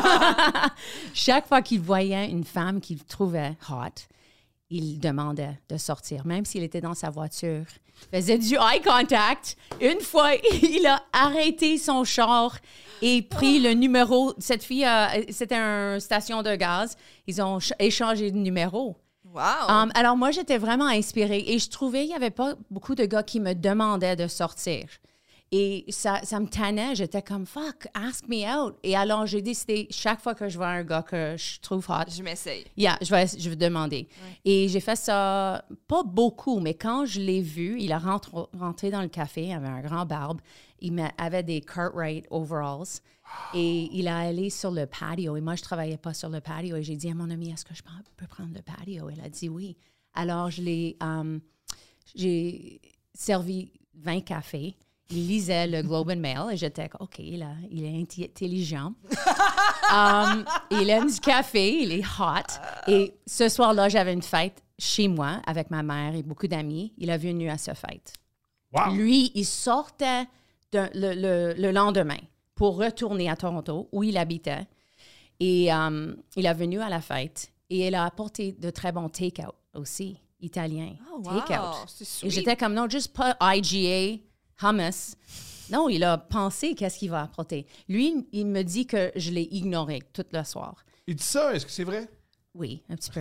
Chaque fois qu'il voyait une femme qu'il trouvait hot, il demandait de sortir, même s'il était dans sa voiture. Il faisait du eye contact. Une fois, il a arrêté son char et pris le numéro. Cette fille, euh, c'était une station de gaz. Ils ont ch- échangé de numéro. Wow! Um, alors, moi, j'étais vraiment inspirée et je trouvais qu'il n'y avait pas beaucoup de gars qui me demandaient de sortir. Et ça, ça me tannait. J'étais comme, fuck, ask me out. Et alors, j'ai décidé, chaque fois que je vois un gars que je trouve hot, Je m'essaye. yeah, je vais, je vais demander. Ouais. Et j'ai fait ça, pas beaucoup, mais quand je l'ai vu, il a rentre, rentré dans le café, il avait un grand barbe, il m'a- avait des Cartwright overalls et il a allé sur le patio. Et moi, je travaillais pas sur le patio. Et j'ai dit à mon ami, est-ce que je peux- peux prendre le patio? Elle a dit oui. Alors, je l'ai, um, j'ai servi vingt cafés. Il lisait le Globe and Mail et j'étais comme, OK, là, il est inti- intelligent. um, il aime du café, il est hot. Et ce soir-là, j'avais une fête chez moi avec ma mère et beaucoup d'amis. Il est venu à cette fête. Wow! Lui, il sortait de- le, le- le lendemain pour retourner à Toronto, où il habitait. Et um, il est venu à la fête et il a apporté de très bons take-out aussi, italiens. Oh, wow! Take-out. C'est Et sweet. j'étais comme, non, juste pas I G A, hummus. Non, il a pensé qu'est-ce qu'il va apporter. Lui, il me dit que je l'ai ignoré tout le soir. Il dit ça, est-ce que c'est vrai? Oui, un petit peu.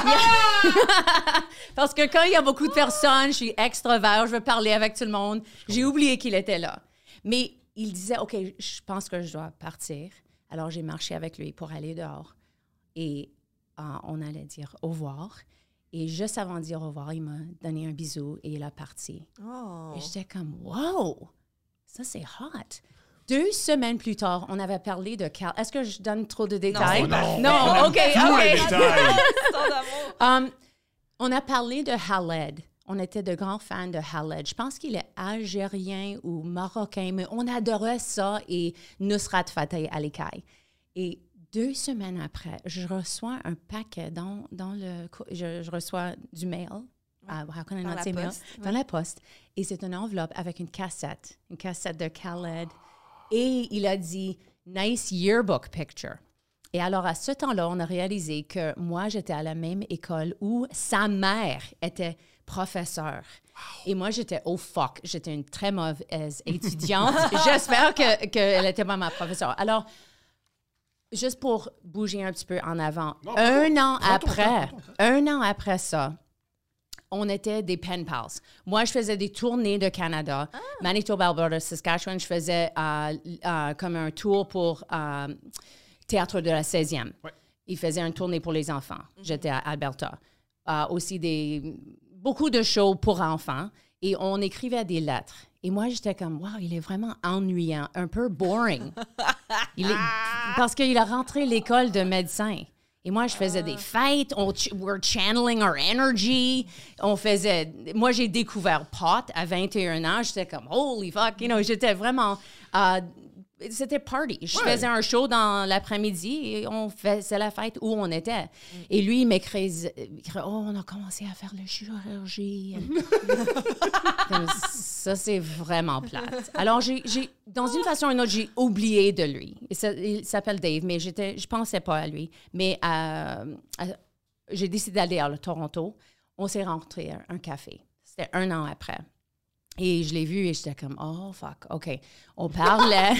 Parce que quand il y a beaucoup de personnes, je suis extrovert, je veux parler avec tout le monde. J'ai oublié qu'il était là. Mais il disait, OK, je pense que je dois partir. Alors, j'ai marché avec lui pour aller dehors. Et euh, on allait dire au revoir. Et juste avant de dire au revoir, il m'a donné un bisou et il a parti. Oh. Et j'étais comme, wow, ça c'est hot. Deux semaines plus tard, on avait parlé de Cal. Est-ce que je donne trop de détails? non. non, OK, Tous les OK. détails. Histoire d'amour. Um, on a parlé de Khaled. On était de grands fans de Khaled. Je pense qu'il est algérien ou marocain, mais on adorait ça et Nusrat Fateh Ali Khay. Et deux semaines après, je reçois un paquet dans, dans le... co- Je, je reçois du mail. Uh, how can I Dans not la say mail? poste, Dans la poste. Et c'est une enveloppe avec une cassette. Une cassette de Khaled. Et il a dit « Nice yearbook picture ». Et alors, à ce temps-là, on a réalisé que moi, j'étais à la même école où sa mère était professeure. Et moi, j'étais « oh fuck ». J'étais une très mauvaise étudiante. J'espère que, qu'elle n'était pas ma professeure. Alors, juste pour bouger un petit peu en avant, Non, un prends an ton- prends ton après, temps, prends ton temps. un an après ça, on était des pen pals. Moi, je faisais des tournées de Canada, Manitoba, Alberta, Saskatchewan. Je faisais euh, euh, comme un tour pour euh, Théâtre de la seizième. Ouais. Il faisait une tournée pour les enfants. J'étais à Alberta. Euh, aussi des, beaucoup de shows pour enfants. Et on écrivait des lettres. Et moi, j'étais comme, wow, il est vraiment ennuyant, un peu boring. Il est, parce qu'il a rentré l'école de médecin. Et moi, je faisais des fêtes, on ch- we're channeling our energy. On faisait... Moi, j'ai découvert pot à vingt et un ans. J'étais comme, holy fuck, you know, j'étais vraiment... euh, c'était party. Je Ouais. faisais un show dans l'après-midi et on faisait la fête où on était. Et lui, il m'écrit, oh, on a commencé à faire la chirurgie. Comme, ça, c'est vraiment plate. Alors, j'ai, j'ai, dans une façon ou une autre, j'ai oublié de lui. Il, s'a- il s'appelle Dave, mais j'étais, je pensais pas à lui. Mais euh, euh, j'ai décidé d'aller à Toronto. On s'est rencontrés à un café. C'était un an après. Et je l'ai vu et j'étais comme, oh, fuck, OK. On parlait.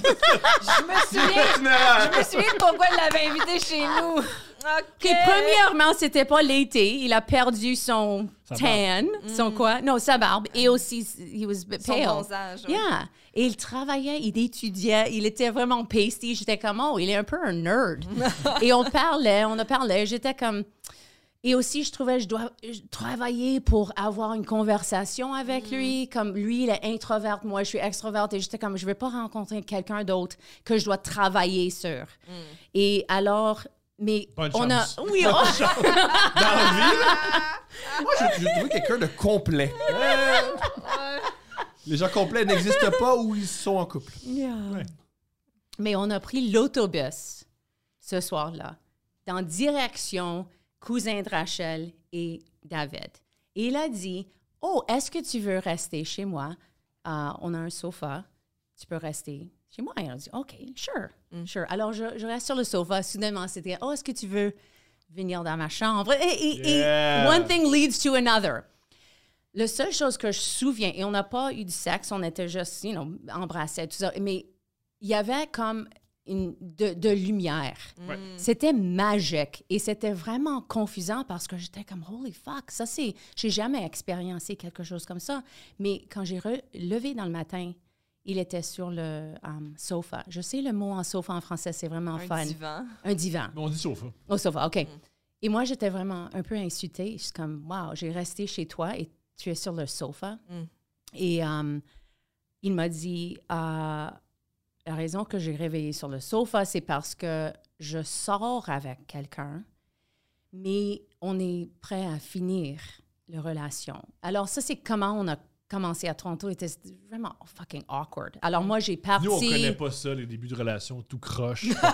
Je me souviens, je me souviens de pourquoi il l'avait invité chez nous. OK. OK, premièrement, c'était pas l'été. Il a perdu son Sa tan, son quoi? Non, sa barbe. Et aussi, he was Mm. Son pale. bronzage. ouais. Yeah. Et il travaillait, il étudiait, il était vraiment pasty. J'étais comme, oh, il est un peu un nerd. Et on parlait, on a parlé. J'étais comme... Et aussi, je trouvais que je dois je- travailler pour avoir une conversation avec lui. Comme lui, il est introverte, moi, je suis extroverte. Et j'étais comme, je ne vais pas rencontrer quelqu'un d'autre que je dois travailler sur. Et alors, mais Bonne on a... chance. Oui, on... Dans la vie, là, moi, j'ai j'ai trouvé quelqu'un de complet. Euh, Les gens complets n'existent pas où ils sont en couple. Yeah. Ouais. Mais on a pris l'autobus ce soir-là, dans direction cousin de Rachel et David. Et il a dit, « Oh, est-ce que tu veux rester chez moi? Euh, on a un sofa. Tu peux rester chez moi. » Et on a dit, « OK, sure, sure. » Alors, je, je reste sur le sofa. Soudainement, c'était, « Oh, est-ce que tu veux venir dans ma chambre? » Et, et- et Yeah. one thing leads to another. La seule chose que je me souviens, et on n'a pas eu du sexe, on était juste, you know, embrassés, tout ça, mais il y avait comme une, de, de lumière. Ouais. C'était magique et c'était vraiment confusant parce que j'étais comme, holy fuck, ça c'est, j'ai jamais expériencé quelque chose comme ça. Mais quand j'ai relevé dans le matin, il était sur le um, sofa. Je sais le mot en sofa en français, c'est vraiment Un fun. divan. Un divan. Mais on dit sofa. Au sofa, OK. Et moi, j'étais vraiment un peu insultée. Je suis comme, wow, j'ai resté chez toi et tu es sur le sofa. Mm. Et um, il m'a dit, euh, la raison que j'ai réveillé sur le sofa, c'est parce que je sors avec quelqu'un, mais on est prêt à finir la relation. Alors, ça, c'est comment on a commencé à Toronto. C'était vraiment fucking awkward. Alors, moi, j'ai parti... Nous, on connaît pas ça, les débuts de relation, tout croche. pas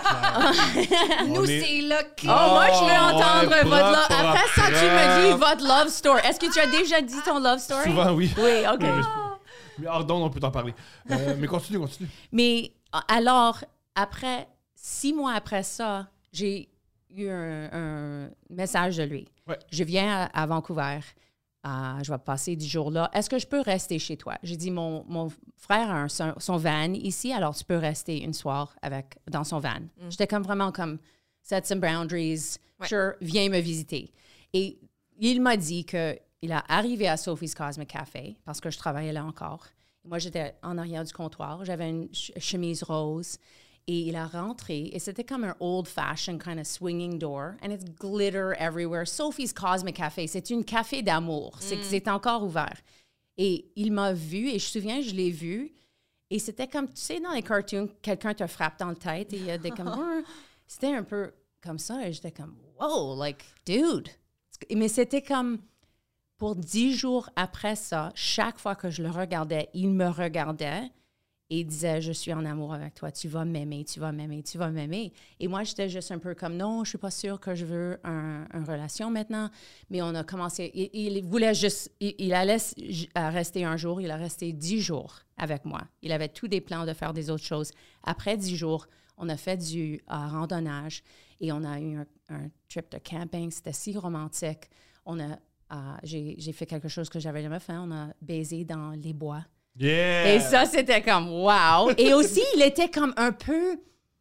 clair. Nous, On est- c'est là que... Oh, moi, je veux Oh, entendre ouais, votre love. propre, Après ça, tu propre. me dis votre love story. Est-ce que tu as déjà dit ton love story? Souvent, oui. Oui, OK. Mais, mais hors d'onde, on peut t'en parler. Euh, mais continue, continue. Mais alors, après, six mois après ça, j'ai eu un, un message de lui. Ouais. Je viens à, à Vancouver. Euh, je vais passer dix jours là. Est-ce que je peux rester chez toi? J'ai dit, mon, mon frère a un, son, son van ici, alors tu peux rester une soirée avec, dans son van. J'étais comme vraiment comme, set some boundaries. Ouais. Sure, viens me visiter. Et il m'a dit qu'il a arrivé à Sophie's Cosmic Café parce que je travaillais là encore. Moi, j'étais en arrière du comptoir. J'avais une ch- chemise rose. Et il a rentré, et c'était comme un old-fashioned kind of swinging door, and it's glitter everywhere. Sophie's Cosmic Café, c'est une café d'amour. C'est, c'est encore ouvert. Et il m'a vu, et je me souviens, je l'ai vu, et c'était comme, tu sais, dans les cartoons, quelqu'un te frappe dans la tête, et il y a des comme... Brr. C'était un peu comme ça, et j'étais comme, wow, like, dude. Mais c'était comme... Pour dix jours après ça, chaque fois que je le regardais, il me regardait et il disait, je suis en amour avec toi, tu vas m'aimer, tu vas m'aimer, tu vas m'aimer. Et moi, j'étais juste un peu comme, non, je suis pas sûre que je veux un- une relation maintenant. Mais on a commencé, il, il voulait juste, il, il allait s- j- à rester un jour, il a resté dix jours avec moi. Il avait tous des plans de faire des autres choses. Après dix jours, on a fait du euh, randonnage et on a eu un, un trip de camping. C'était si romantique. On a, euh, j'ai, j'ai fait quelque chose que j'avais jamais fait. On a baisé dans les bois. Yeah! Et ça, c'était comme wow. Et aussi, il était comme un peu...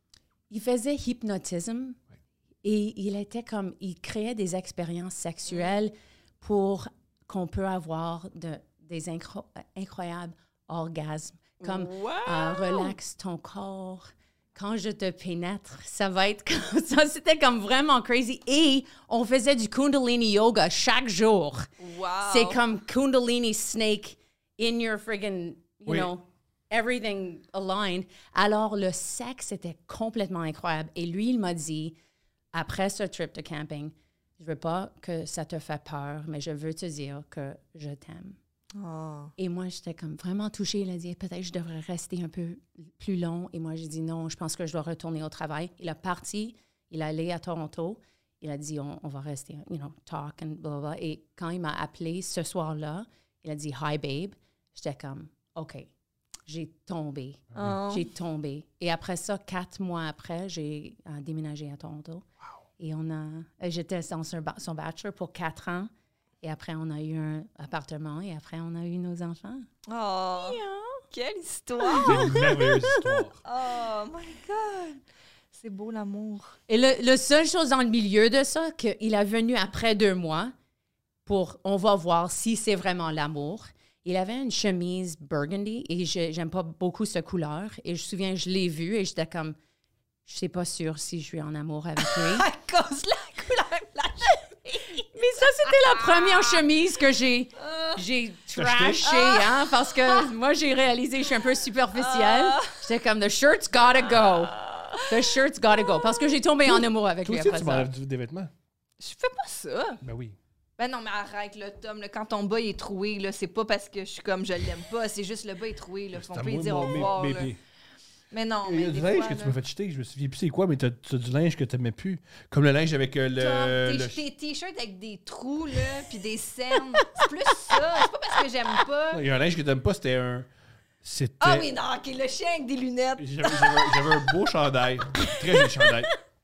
Il faisait hypnotisme. Et il était comme... Il créait des expériences sexuelles pour qu'on peut avoir de, des incro- incroyables orgasmes. Comme Wow! euh, relaxe ton corps. Quand je te pénètre, ça va être comme ça. C'était comme vraiment crazy. Et on faisait du Kundalini Yoga chaque jour. Wow! C'est comme Kundalini Snake in your friggin', you Oui. know, everything aligned. Alors, le sexe était complètement incroyable. Et lui, il m'a dit, après ce trip de camping, je veux pas que ça te fait peur, mais je veux te dire que je t'aime. Oh. Et moi, j'étais comme vraiment touchée. Il a dit, peut-être que je devrais rester un peu plus long. Et moi, j'ai dit, non, je pense que je dois retourner au travail. Il a parti, il est allé à Toronto. Il a dit, on, on va rester, you know, talk and blah, blah, blah. Et quand il m'a appelé ce soir-là, il a dit, hi, babe. J'étais comme, OK. J'ai tombé. Oh. J'ai tombé. Et après ça, quatre mois après, j'ai euh, déménagé à Toronto. Wow. Et on a... J'étais dans son, son bachelor pour quatre ans. Et après, on a eu un appartement. Et après, on a eu nos enfants. Oh, Yeah. quelle histoire! C'est une merveilleuse histoire. Oh my God! C'est beau l'amour. Et le, le seule chose dans le milieu de ça, qu'il est venu après deux mois pour, on va voir si c'est vraiment l'amour. Il avait une chemise burgundy et je j'aime pas beaucoup cette couleur. Et je me souviens, je l'ai vu et j'étais comme, je sais pas sûre si je suis en amour avec lui. À cause de la couleur de la chemise! Mais ça, c'était la première chemise que j'ai j'ai trashée, hein, parce que moi, j'ai réalisé que je suis un peu superficielle. J'étais comme, the shirt's gotta go. The shirt's gotta go. Parce que j'ai tombé en amour avec Toi lui aussi, après tu ça. m'enlèves du- des vêtements. Je fais pas ça. Ben oui. Ben non, mais arrête, le Tom. Là, quand ton bas il est troué, là, c'est pas parce que je suis comme je l'aime pas, c'est juste le bas est troué. Là, C'est on à peut lui moi, dire au mon revoir. là. bébé. Mais non, Il y a mais du des linge fois, que tu là, m'as fait jeter, je me souviens plus c'est quoi, mais t'as t'as du linge que t'aimais plus. Comme le linge avec euh, le... Tom, le- tes- tes t-shirts avec des trous, là, puis des cernes. C'est plus ça. C'est pas parce que j'aime pas. Il y a un linge que t'aimes pas, c'était un... C'était... Ah oui, non, OK, le chien avec des lunettes. J'avais j'avais- j'avais un beau chandail. Très joli chandail.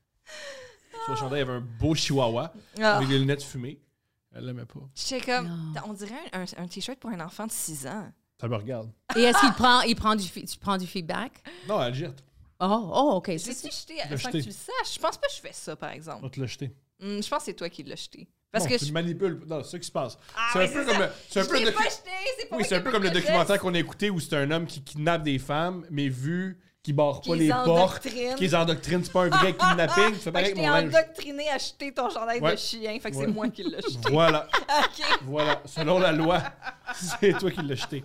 Sur le chandail, il y avait un beau chihuahua Ah. avec des lunettes fumées. Elle l'aimait pas. J'étais comme, Non. on dirait un, un, un t-shirt pour un enfant de six ans. Ça me regarde. Et est-ce qu'il prend, il prend du, fi- tu prends du feedback? Non, elle jette. Oh, oh, OK. Je Ça, l'ai-tu c'est- jeté l'as sans jeté. que tu le saches? Je pense pas que je fais ça, par On exemple. va te l'a jeté. Hmm, je pense que c'est toi qui l'as jeté. Parce Non, que tu je... manipules. Non, c'est ça qui se passe. Ah c'est oui, un peu c'est comme ça. le... C'est un Je peu le l'ai docu- pas jeté, c'est pas Oui, moi c'est un qui peu ai comme le fait le documentaire geste. qu'on a écouté où c'est un homme qui kidnappe des femmes, mais vu qu'il barre pas Qui les les portes, endoctrine. qui les endoctrine, c'est pas un vrai kidnapping. Tu fais Fait que pareil je avec t'ai mon linge. endoctriné à jeter ton chandail Ouais. de chien. Fait que Ouais. c'est moi qui l'ai jeté. Voilà, OK. voilà. Selon la loi, c'est toi qui l'as jeté.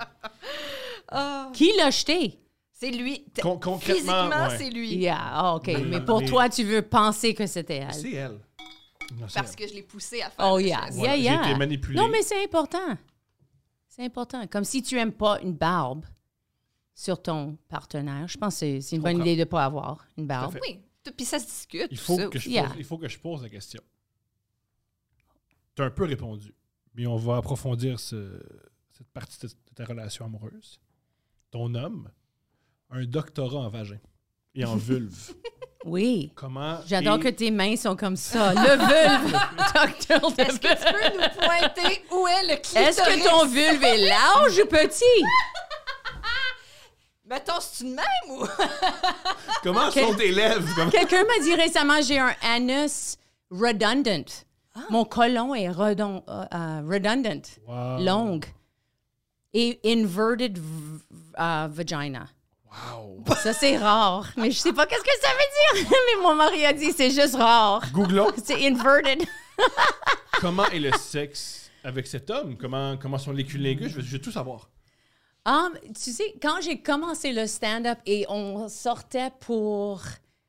Ah. Qui l'a jeté? C'est lui. T- Con- concrètement, Physiquement, ouais. c'est lui. Yeah, ah, OK. Mais- Mais pour mais- toi, tu veux penser que c'était elle. C'est elle. Non, c'est Parce elle. que je l'ai poussé à faire Oh, le yeah. geste. Voilà, Yeah, J'ai yeah. été manipulé. Non, mais c'est important. C'est important. Comme si tu n'aimes pas une barbe sur ton partenaire. Je pense que c'est- c'est une bonne comprends. idée de ne pas avoir une barbe. fait. Oui. T- Puis ça se discute. Il faut, ça que je aussi. Yeah. pose, il faut que je pose la question. Tu as un peu répondu, mais on va approfondir ce- cette partie de, de ta relation amoureuse. Ton homme a un doctorat en vagin et en vulve. Oui. Comment... J'adore et- que tes mains sont comme ça. Le vulve, docteur de Est-ce que tu peux nous pointer où est le clitoris? Est-ce que ton vulve est large ou petit? Mettons, c'est une même ou... Comment Quel- sont tes lèvres? Comment- Quelqu'un m'a dit récemment, j'ai un anus redundant. Mon colon est redon- euh, euh, redundant, Wow. longue. Et inverted v- euh, vagina. Wow. Ça, c'est rare. Mais je sais pas qu'est-ce que ça veut dire. Mais mon mari a dit, c'est juste rare. Googlons. C'est inverted. Comment est le sexe avec cet homme? Comment, comment sont les cunnilingus? Je veux, je veux tout savoir. Um, tu sais, quand j'ai commencé le stand-up et on sortait pour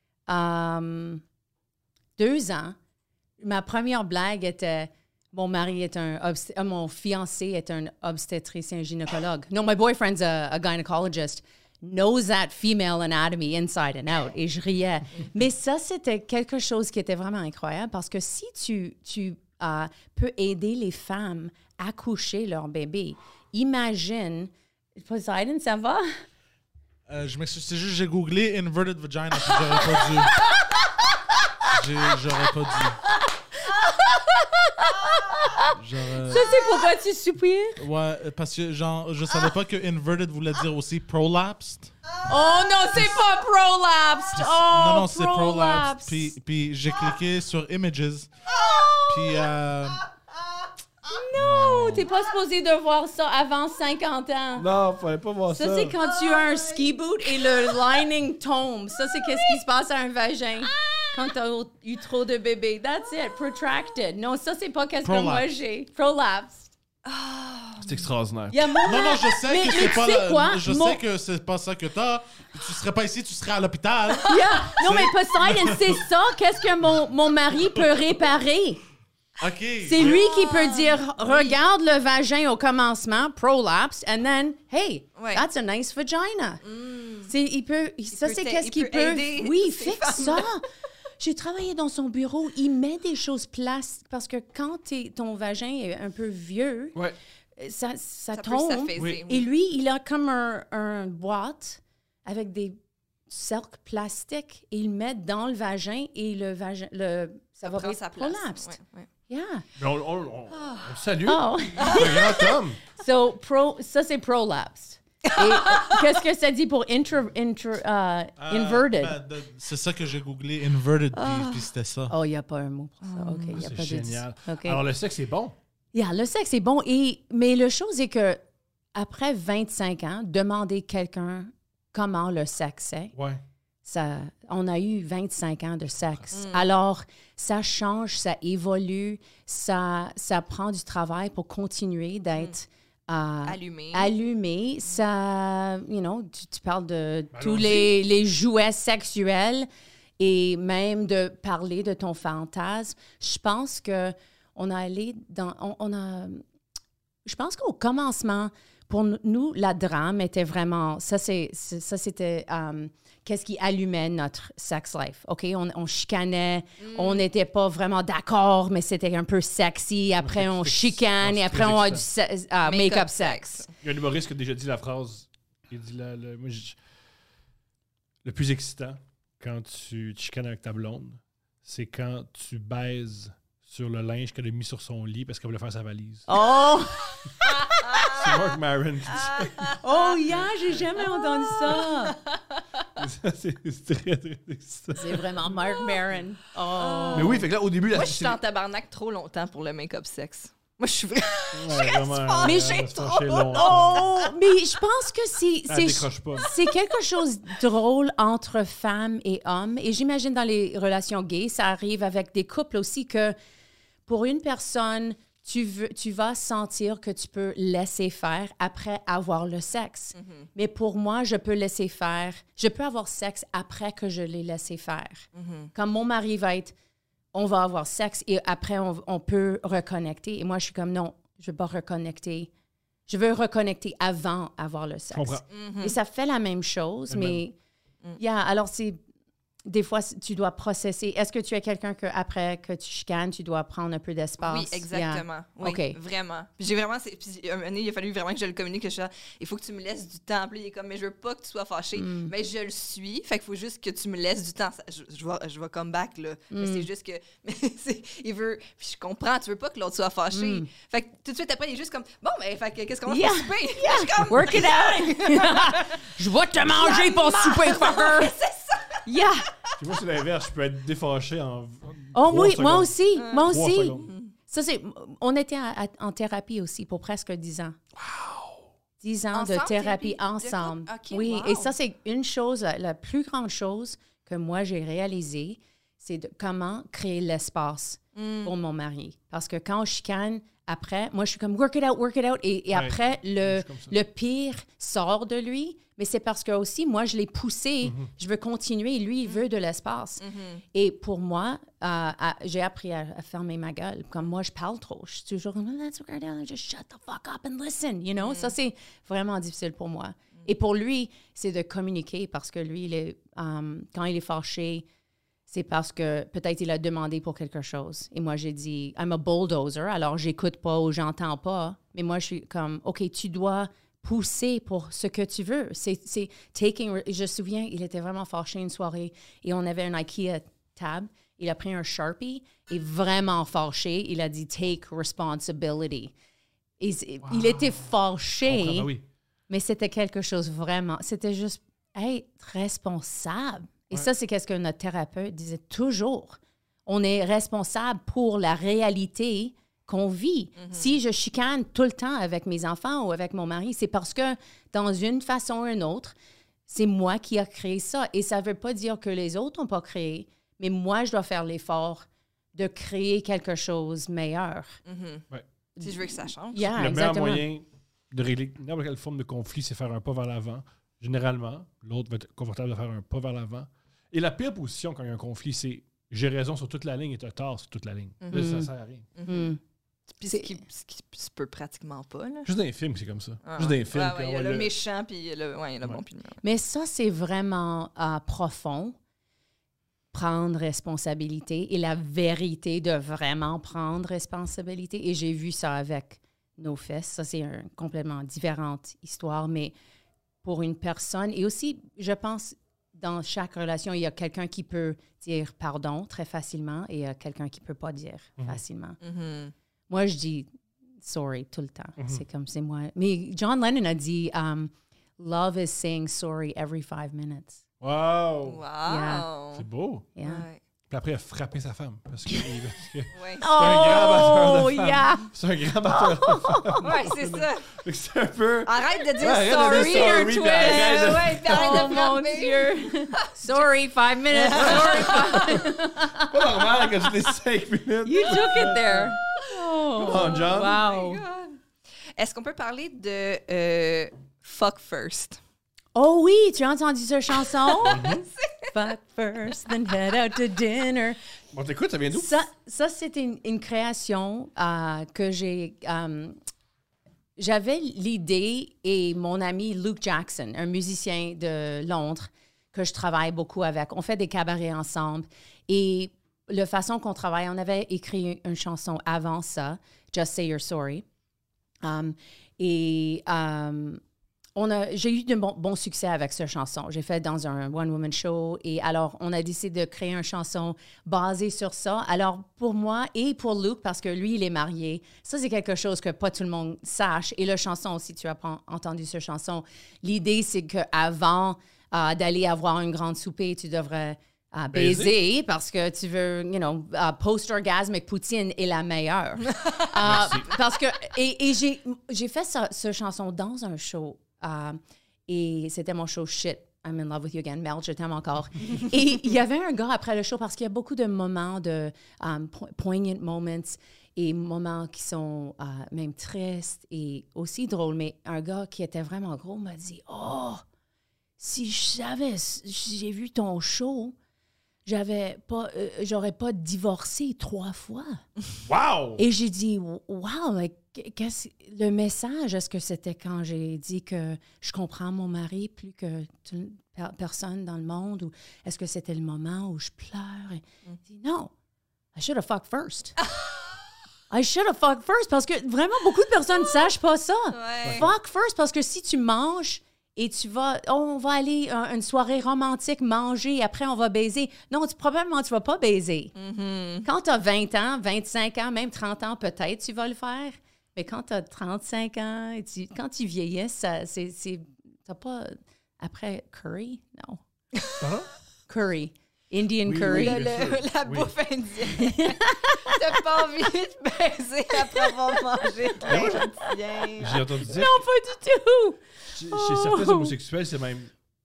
um, deux ans, ma première blague était mon mari est un obst- euh, mon fiancé est un obstétricien gynécologue. No, my boyfriend's a, a gynecologist. Knows that female anatomy inside and out. Et je riais. Mais ça, c'était quelque chose qui était vraiment incroyable parce que si tu, tu euh, peux aider les femmes à coucher leur bébé, imagine. Poseidon, ça va? Euh, je m'excuse, c'est juste j'ai googlé inverted vagina, puis j'aurais pas dû. J'ai- J'aurais pas dû. J'aurais- Ça, c'est pourquoi tu soupires? Ouais, parce que genre, je savais pas que inverted voulait dire aussi prolapsed. Oh non, c'est pas prolapsed! Oh, non, non, c'est prolapsed. prolapsed. Puis, puis j'ai cliqué sur images. Puis, euh, Non, t'es pas supposé de voir ça avant cinquante ans. Non, fallait pas voir ça. Ça, c'est quand tu as un ski boot et le lining tombe. Ça, c'est qu'est-ce qui se passe à un vagin quand t'as eu trop de bébés. That's it, protracted. Non, ça, c'est pas qu'est-ce que moi Prolapse. j'ai. Prolapsed. C'est extraordinaire. Il y a mon non, non, je sais Mais- que mais c'est tu pas. sais la- quoi? Je Mon- sais que c'est pas ça que t'as. Tu serais pas ici, tu serais à l'hôpital. Yeah. Non, mais Poseidon, c'est ça. Qu'est-ce que mon, mon mari peut réparer? OK. C'est lui qui peut dire, regarde le vagin au commencement, prolapse, and then, hey, Ouais. that's a nice vagina. C'est, il peut, ça, peut c'est t'a- qu'est-ce il qu'il peut peut. aider Oui, ces fixe ça. J'ai travaillé dans son bureau. Il met des choses plastiques parce que quand t'es- ton vagin est un peu vieux, Ouais. ça, ça, Ça peut tombe. s'affaiser, Oui. oui. Et lui, il a comme un, un boîte avec des cercles plastiques et il met dans le vagin et le vagin, le, ça, va prend être sa place. prolapsed. Ouais, ouais. Yeah. Mais on, on, on, on le salue. Oh. Un grand homme. So, pro, ça, c'est prolapsed. Et qu'est-ce que ça dit pour inter, inter, uh, Euh, inverted? ben, de- c'est ça que j'ai googlé, inverted, puis- puis c'était ça. Oh, il n'y a pas un mot pour ça. OK, il n'y a C'est pas génial. de... OK. Alors, le sexe est bon. Yeah, le sexe est bon. Et, mais la chose est que après vingt-cinq ans, demander quelqu'un comment le sexe est, Ouais. ça, on a eu vingt-cinq ans de sexe. Alors, ça change, ça évolue, ça, ça prend du travail pour continuer d'être euh, Allumé. allumé. Ça, you know, tu, tu parles de tous Allons-y. les, les jouets sexuels et même de parler de ton fantasme. Je pense que on a allé dans... On, on a... Je pense qu'au commencement, pour nous, la drame était vraiment... Ça, c'est, c'est- ça c'était... um, qu'est-ce qui allumait notre sex life, OK? On, on chicanait, on n'était pas vraiment d'accord, mais c'était un peu sexy. Après, c'est on très- chicane non, et c'est après, très on a du excitant. se- ah, Make-up make-up sex. sex. Il y a un humoriste qui a déjà dit la phrase. Il dit la, le, moi, je- le plus excitant quand tu te chicanes avec ta blonde, c'est quand tu baises sur le linge qu'elle a mis sur son lit parce qu'elle voulait faire sa valise. Oh! C'est Mark Maron qui dit ça. Oh, yeah, j'ai jamais entendu ça. Ça, c'est c'est très, très excitant. C'est vraiment Mark Maron. Oh. Mais oui, fait que là, au début, la Moi, je suis en tabarnak trop longtemps pour le make-up sexe. Moi, je suis vraiment... Ouais, vraiment, Mais euh, j'ai on va se fâcher longtemps. Oh, mais je pense que c'est Elle c'est décroche pas. c'est quelque chose de drôle entre femmes et hommes. Et j'imagine dans les relations gays, ça arrive avec des couples aussi que pour une personne, tu, veux, tu vas sentir que tu peux laisser faire après avoir le sexe. Mais pour moi, je peux laisser faire. Je peux avoir sexe après que je l'ai laissé faire. Comme mon mari va être, on va avoir sexe et après, on, on peut reconnecter. Et moi, je suis comme, non, je ne veux pas reconnecter. Je veux reconnecter avant avoir le sexe. Je comprends. Et ça fait la même chose, Le mais yeah, alors c'est des fois tu dois processer. Est-ce que tu es quelqu'un que après que tu chicanes, tu dois prendre un peu d'espace? Oui, exactement. Oui, OK. vraiment. Puis j'ai vraiment... c'est- Puis un moment donné, il a fallu vraiment que je le communique. Que je suis là, il faut que tu me laisses du temps. Puis il est comme, mais je veux pas que tu sois fâché. Mm. Mais je le suis. Fait qu'il faut juste que tu me laisses du temps. Ça- Je, je, vais, je vais come back, là. Mais Mm. c'est juste que... Mais c'est- il veut... Puis je comprends, tu veux pas que l'autre soit fâché. Mm. Fait que tout de suite après, il est juste comme, bon, mais fait que qu'est-ce qu'on va Yeah. faire souper? Je suis comme, Work it out! Je vais te manger pour souper, fucker! c'est ça! Yeah! Puis moi, c'est l'inverse. Je peux être défâché en. Oh trois oui, secondes. moi aussi, moi Trois aussi. secondes. Ça, c'est... On était à- à- en thérapie aussi pour presque dix ans. Wow! Dix ans Ensemble, de thérapie thérapie de ensemble. couple? OK, Oui, wow. et ça, c'est une chose, la, la plus grande chose que moi, j'ai réalisée, c'est de comment créer l'espace Mm. pour mon mari. Parce que quand on chicane, après, moi, je suis comme « work it out, work it out », et, et Ouais, après, le, c'est comme ça. le pire sort de lui, mais c'est parce que aussi, moi, je l'ai poussé, Mm-hmm. je veux continuer, lui, il veut de l'espace. Mhm. Et pour moi, euh, à- j'ai appris à, à fermer ma gueule. Comme moi, je parle trop. Je suis toujours comme, let's work it out, just shut the fuck up and listen, you know? Ça, c'est vraiment difficile pour moi. Et pour lui, c'est de communiquer parce que lui, il est, um, quand il est fâché, c'est parce que peut-être il a demandé pour quelque chose. Et moi, j'ai dit, I'm a bulldozer, alors j'écoute pas ou j'entends pas. Mais moi, je suis comme, OK, tu dois pousser pour ce que tu veux. C'est c'est taking... Je me souviens, il était vraiment fâché une soirée et on avait un IKEA tab. Il a pris un Sharpie et vraiment fâché, il a dit « take responsibility ». Et c'est- Il était Je comprends, fâché, ben oui. mais c'était quelque chose vraiment... C'était juste être responsable. Et Ouais. ça, c'est qu'est-ce que notre thérapeute disait toujours. On est responsable pour la réalité qu'on vit. Si je chicane tout le temps avec mes enfants ou avec mon mari, c'est parce que dans une façon ou une autre, c'est moi qui a créé ça. Et ça ne veut pas dire que les autres n'ont pas créé, mais moi, je dois faire l'effort de créer quelque chose meilleur. Mhm. Ouais. Si je veux que ça change. Yeah, Le exactement. meilleur moyen de régler n'importe quelle forme de conflit, c'est faire un pas vers l'avant. Généralement, l'autre va être confortable de faire un pas vers l'avant. Et la pire position quand il y a un conflit, c'est j'ai raison sur toute la ligne et t'as tort sur toute la ligne. Mhm. Là, ça sert à rien. Mm. Puis ce qui, ce qui se peut pratiquement pas. Là. Juste dans les films, c'est comme ça. Ah. Juste dans les films. Ouais, puis ouais, il y a on le le- méchant, puis il y a le, ouais, il y a le Ouais. bon, puis le méchant. Mais ça, c'est vraiment euh, profond. Prendre responsabilité et la vérité de vraiment prendre responsabilité. Et j'ai vu ça avec nos fesses. Ça, c'est une complètement différente histoire. Mais pour une personne, et aussi, je pense, dans chaque relation, il y a quelqu'un qui peut dire pardon très facilement et il y a quelqu'un qui ne peut pas dire Mhm. facilement. Mhm. Moi, je dis sorry tout le temps. Mhm. C'est comme c'est moi. Mais John Lennon a dit um, love is saying sorry every five minutes. Wow! Wow! Yeah. C'est beau. Yeah. Ouais. Puis après, il a frappé sa femme. Parce que, parce que Ouais. un grand batteur Oh, de femmes. yeah! c'est un grand batteur de femmes. Ouais, c'est ça. Fait que c'est un peu... Arrête de dire Ouais, arrête de sorry, dire sorry, you're puis twist. arrête de- Ouais, puis arrête Oh de mon frapper. Dieu! Sorry, five minutes. Sorry, five. pas normal quand tu dis cinq minutes. You took it there. Oh, Come on, John. Wow. Oh my God. Est-ce qu'on peut parler de euh, Fuck First? Oh oui, tu as entendu cette chanson? Fuck first, then head out to dinner. Bon, t'écoutes, ça vient d'où? Ça, ça c'était une, une création euh, que j'ai... euh, j'avais l'idée et mon ami Luke Jackson, un musicien de Londres que je travaille beaucoup avec, on fait des cabarets ensemble. Et la façon qu'on travaille, on avait écrit une chanson avant ça, Just Say You're Sorry. Um, et um, on a, j'ai eu de bon, bon succès avec cette chanson. J'ai fait dans un one-woman show. Et alors, on a décidé de créer une chanson basée sur ça. Alors, pour moi et pour Luke, parce que lui, il est marié, ça, c'est quelque chose que pas tout le monde sache. Et la chanson aussi, tu as pas entendu cette chanson. L'idée, c'est qu'avant euh, d'aller avoir une grande souper, tu devrais euh, baiser, Baiser. parce que tu veux, you know, uh, post-orgasmic Poutine est la meilleure. Euh, parce que, et, et j'ai, j'ai fait ça- cette chanson dans un show. Euh, et c'était mon show Shit, I'm in love with you again. Mel, je t'aime encore. Et il y avait un gars après le show parce qu'il y a beaucoup de moments de um, po- poignant moments et moments qui sont euh, même tristes et aussi drôles. Mais un gars qui était vraiment gros m'a dit « Oh, si je savais, j'ai vu ton show, j'avais pas, euh, j'aurais pas divorcé trois fois. » Wow! Et j'ai dit, wow, like, qu'est-ce, le message, est-ce que c'était quand j'ai dit que je comprends mon mari plus que tout- per- personne dans le monde, ou est-ce que c'était le moment où je pleure? Et, il dit, non, I should have fucked first. I should have fucked first, parce que vraiment, beaucoup de personnes ne sachent pas ça. Ouais. Fuck first, parce que si tu manges et tu vas, oh, on va aller à une soirée romantique, manger, et après on va baiser. Non, tu, probablement tu vas pas baiser. Mhm. Quand tu as vingt ans, vingt-cinq ans, même trente ans, peut-être tu vas le faire. Mais quand tu as trente-cinq ans, et tu, quand tu vieillis, ça, c'est, c'est, t'as pas... Après, curry? Non. Pardon? Curry. Indian Oui, curry. oui, Le- bien le- sûr. la Oui. bouffe indienne. T'as pas envie de baiser après avoir mangé de Mais moi, l'Indien. J'ai entendu dire Non, pas du tout! Chez, chez certains homosexuels, c'est même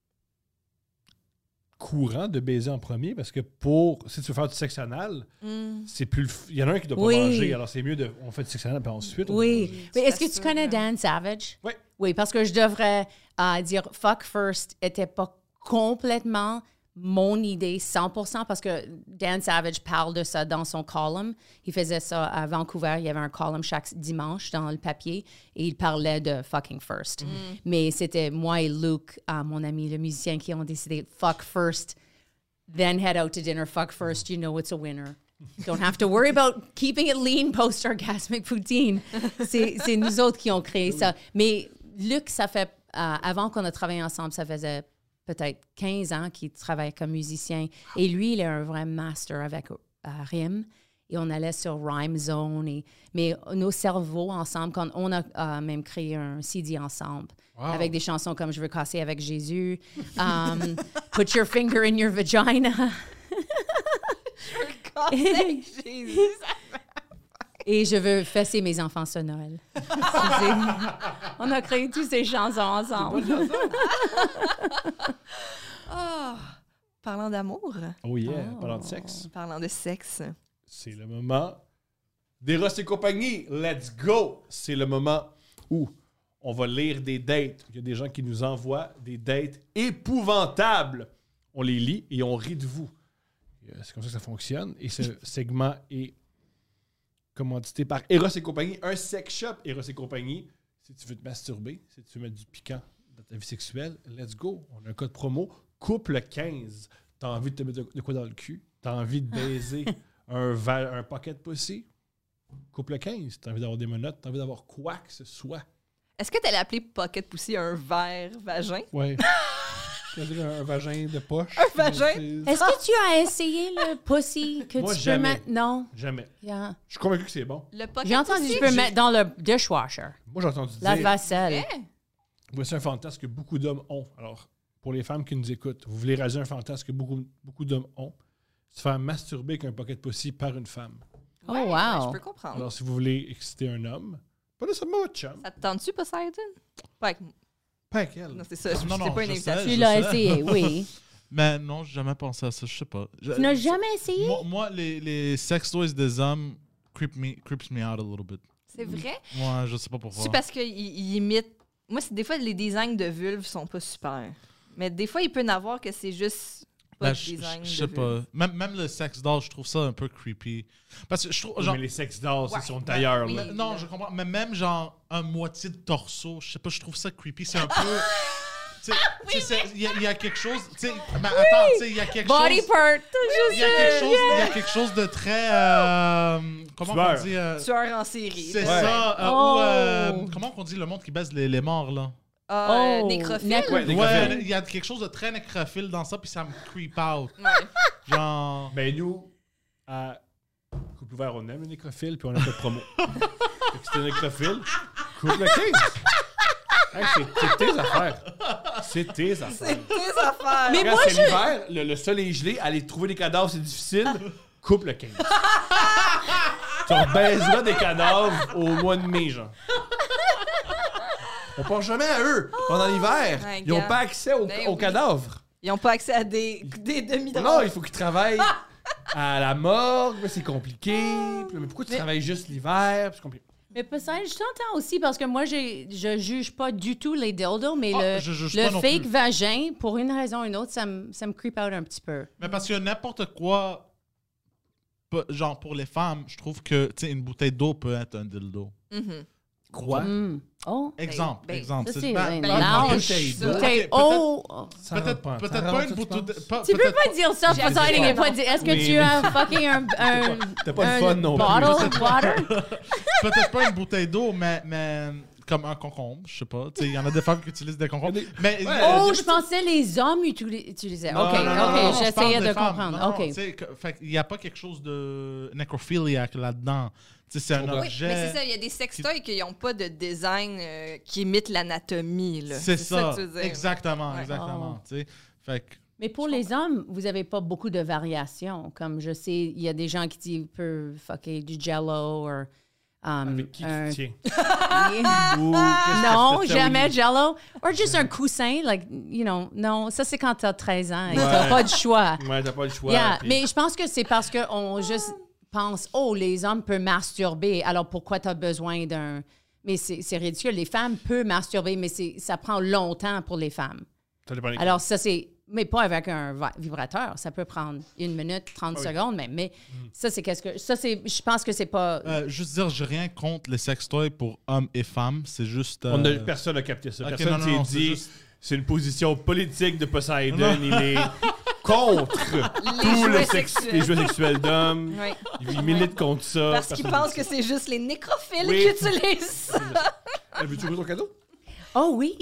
courant de baiser en premier parce que pour si tu veux faire du sexe anal, Mm. c'est plus le f- il y en a un qui doit pas Oui. manger, alors c'est mieux de on fait du sexe anal puis ensuite on Oui. mange. Mais est-ce que tu t'assures, connais hein. Dan Savage? Oui. Oui, parce que je devrais euh, dire fuck first était pas complètement mon idée cent pour cent parce que Dan Savage parle de ça dans son column. Il faisait ça à Vancouver. Il y avait un column chaque dimanche dans le papier et il parlait de fucking first. Mais c'était moi et Luke, euh, mon ami le musicien, qui ont décidé fuck first, then head out to dinner. Fuck first, you know it's a winner. Don't have to worry about keeping it lean post-orgasmic poutine. C'est, c'est nous autres qui ont créé ça. Mais Luc, ça fait, euh, avant qu'on a travaillé ensemble, ça faisait peut-être quinze ans qu'il travaille comme musicien. Et lui, il est un vrai master avec euh, Rime. Et on allait sur Rhyme Zone. Et, mais nos cerveaux ensemble, quand on a euh, même créé un C D ensemble Wow. avec des chansons comme Je veux casser avec Jésus, um, Put your finger in your vagina. Conseil, Jésus. Et je veux fesser mes enfants ce Noël. C'est- on a créé toutes ces chansons ensemble. Ah, parlant d'amour, Oh yeah, Oh. parlant de sexe. parlant de sexe. C'est le moment d'Eros et compagnie. Let's go! C'est le moment où on va lire des dates. Il y a des gens qui nous envoient des dates épouvantables. On les lit et on rit de vous. Euh, C'est comme ça que ça fonctionne. Et ce segment est commandité par Eros et compagnie, un sex shop Eros et compagnie. Si tu veux te masturber, si tu veux mettre du piquant dans ta vie sexuelle, let's go. On a un code promo, couple quinze. T'as envie de te mettre de, de quoi dans le cul? T'as envie de baiser un, va- un pocket pussy? Couple quinze. T'as envie d'avoir des menottes? T'as envie d'avoir quoi que ce soit? Est-ce que tu allais appeler Pocket Pussy un verre vagin? Ouais. C'est-à-dire un, un vagin de poche. Un vagin? C'est- Est-ce que tu as essayé le pussy que Moi, tu jamais. peux mettre? Non. Jamais. Yeah. Je suis convaincu que c'est bon. Le Pocket J'ai entendu que Pussy? tu peux mettre dans le dishwasher. Moi, j'ai entendu La dire... vaisselle. Eh? Voici un fantasme que beaucoup d'hommes ont. Alors, pour les femmes qui nous écoutent, vous voulez raser un fantasme que beaucoup, beaucoup d'hommes ont, se faire masturber avec un pocket pussy par une femme. Oh, Ouais, wow. ouais, je peux comprendre. Alors, si vous voulez exciter un homme, pas nécessairement votre chum, Ça te tente-tu, Poseidon? Pas avec moi. pas avec elle. Non, c'est ça. Non, C'est non, pas une je sais. invitation. Tu je l'as sais. essayé, oui. Mais non, j'ai jamais pensé à ça. Je sais pas. Je- Tu n'as jamais essayé? Moi, moi, les, les sex toys des hommes creep me, creeps me out a little bit. C'est vrai? Moi, je sais pas pourquoi. C'est parce qu'ils ils imitent. Moi, c'est des fois, les designs de vulve sont pas super. Mais des fois, il peut y en avoir que c'est juste pas Ben, de je design. je de sais vulve. pas. Même, même le sex doll, je trouve ça un peu creepy. Parce que je trouve. Oui, Genre, mais les sex dolls, Ouais. ils sont ailleurs. Oui. là. mais- non, je comprends. Mais même genre un moitié de torso, je sais pas, je trouve ça creepy. C'est un peu. Tu sais, tu sais, c'est- il y, a- il y a quelque chose. Tu sais, mais attends, tu sais, il y a quelque Body chose. part. Il y a quelque chose, il y a quelque chose de très. euh, comment Tueur. on dit euh, Tueur en série. C'est là. ça. euh, Oh. ou, euh, comment on dit le monde qui baise les, les morts, là? Ah, euh, Oh, nécrophile. nécro- Ouais, Ouais, nécrophile. il y a quelque chose de très nécrophile dans ça, puis ça me creep out. Ouais. Genre. Ben, nous, à Couple ouvert, on aime les nécrophiles, puis on a fait de promo. Fait que c'était un nécrophile, couple quinze. Hey, c'est c'est tes affaires. C'est tes affaires. C'est tes affaires. Mais Regarde, moi, c'est je- l'hiver, le, le sol est gelé, aller trouver des cadavres, c'est difficile. Couple quinze. Tu baiseras des cadavres au mois de mai, genre. On pense jamais à eux pendant l'hiver. Ouais, Ils n'ont gars. pas accès aux, Ben aux oui. cadavres. Ils n'ont pas accès à des, des demi-drogues. Non, il faut qu'ils travaillent à la morgue, là, c'est compliqué. Puis là, mais pourquoi tu travailles juste l'hiver? Puis c'est compliqué. Mais peut-être, je t'entends aussi parce que moi, j'ai- je juge pas du tout les dildos, mais Ah, le, je juge le pas non fake plus. vagin, pour une raison ou une autre, ça me ça me creep out un petit peu. Mais parce que n'importe quoi, pas- genre pour les femmes, je trouve que tu sais, une bouteille d'eau peut être un dildo. Mhm. Quoi? Mm. Oh, Exemple, ben, exemple. ça, c'est- c'est ben, un ben, large. bouteille d'eau. Bouteille. Ok, Oh! Ça Peut-être rentre pas. peut-être Ça pas rentre, une tu bouteille. penses? de- pas- Tu peux peut-être pas dire ça, J'ai Poseidon, dit et ça. pas dire. Est-ce que Oui, tu mais- as fucking un, un, T'as pas un de fun non plus. bottle of water? Peut-être pas une bouteille d'eau, mais, mais comme un concombre, je sais pas. Tu sais, il y en a des femmes qui utilisent des concombres. Mais Ouais. Oh, euh, je pensais les hommes utili- utilisaient. non, OK, non, non, non, OK, non, je j'essayais parle de des femmes. comprendre. Non, non, OK. tu sais, que- fait qu'il n'y a pas quelque chose de nécrophiliaque là-dedans. Tu sais, c'est un comprends. Oui, objet. mais c'est ça, il y a des sextoys qui n'ont pas de design euh, qui imite l'anatomie. là. C'est ça, que tu veux dire. exactement, Ouais. exactement. Oh. tu sais. Fait que Mais pour les hommes, vous n'avez pas beaucoup de variations. Comme je sais, il y a des gens qui disent peuvent fucker du jello ou. Um, Avec qui un- tu tiens? Yeah. Ou qu'est-ce que Non, tu fais, jamais Tony? jello. Ou juste un coussin, like, you know, non, ça c'est quand t'as treize ans et Ouais. t'as pas de choix. Ouais, t'as pas le choix. Yeah, puis- mais je pense que c'est parce qu'on juste pense, oh, les hommes peuvent masturber, alors pourquoi t'as besoin d'un... Mais c'est c'est ridicule, les femmes peuvent masturber, mais c'est ça prend longtemps pour les femmes. Ça dépend des cas. Alors ça c'est... Mais pas avec un va- vibrateur, ça peut prendre une minute, trente Ah oui. secondes même, mais ça c'est qu'est-ce que... Ça c'est... Je pense que c'est pas... Euh, juste dire, j'ai rien contre les sextoys pour hommes et femmes. C'est juste. On a- euh, personne n'a capté ça. ok, Personne non, non, s'est non, c'est dit juste- c'est une position politique de Poseidon. Non. Il est contre tous jouets le sexe- sexuels. les jouets sexuels d'hommes. Oui. Il milite contre ça. Parce qu'ils Personne- pensent que c'est juste les nécrophiles Oui. qui utilisent ça. Eh, veux-tu ouvrir ton cadeau? Oh oui,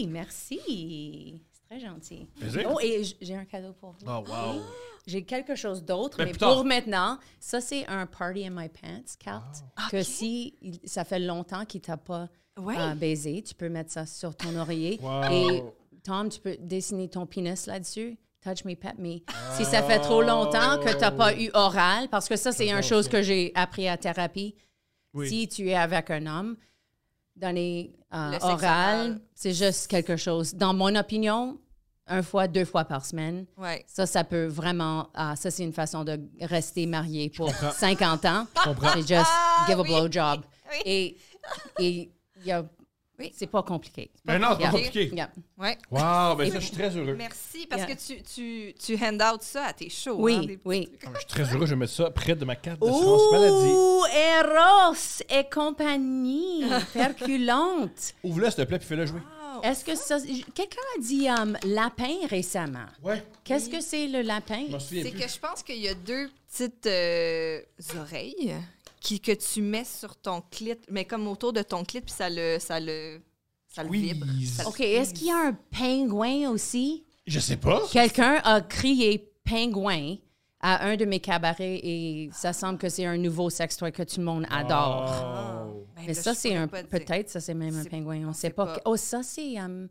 merci. C'est très gentil. Plaisir. Oh, et j- j'ai un cadeau pour vous. Oh, wow. J'ai quelque chose d'autre, Ben, mais plus tard. pour maintenant, ça, c'est un Party in My Pants carte. Que si il- ça fait longtemps qu'il t'a pas Ouais. euh, baisé, tu peux mettre ça sur ton oreiller. Wow. Et Tom, tu peux dessiner ton pénis là-dessus. Touch me, pet me. Si ça fait trop longtemps que tu n'as pas eu oral, parce que ça, c'est une J'adore chose ça. que j'ai appris à thérapie. Oui. Si tu es avec un homme, donner euh, Le sexe oral, oral. c'est juste quelque chose. Dans mon opinion, une fois, deux fois par semaine, Ouais. ça, ça peut vraiment... ah, ça, c'est une façon de rester marié pour comprends. cinquante ans. Je comprends. C'est just Ah, give a oui. blowjob. Oui. Et et il y a Oui. C'est pas compliqué. Ben non, c'est pas Yeah. compliqué. Yeah. Ouais. Wow, ben Et ça, je suis très heureux. Merci, parce Yeah. que tu, tu, tu hand out ça à tes shows. Oui, hein, des petits oui. trucs. Ah, Je suis très heureux, je vais mettre ça près de ma carte d'assurance maladie. Ouh, Eros et compagnie, perculante. Ouvre-le, s'il te plaît, puis fais-le jouer. Wow. Est-ce que ça... Quelqu'un a dit um, lapin récemment. Ouais, Qu'est-ce que c'est le lapin? je m'en souviens C'est plus. que je pense qu'il y a deux petites euh, oreilles qui, que tu mets sur ton clit, mais comme autour de ton clit, puis ça le, ça le, ça le Squeeze. vibre. Ça le OK, est-ce qu'il y a un pingouin aussi? Je sais pas. Quelqu'un a crié pingouin à un de mes cabarets et ça semble que c'est un nouveau sextoy que tout le monde adore. Oh. Ben Mais là, ça, je c'est pourrais un... pas dire. Peut-être, ça, c'est même un C'est- pingouin. On on ne sait sait pas. pas. que- Oh, ça, c'est... um,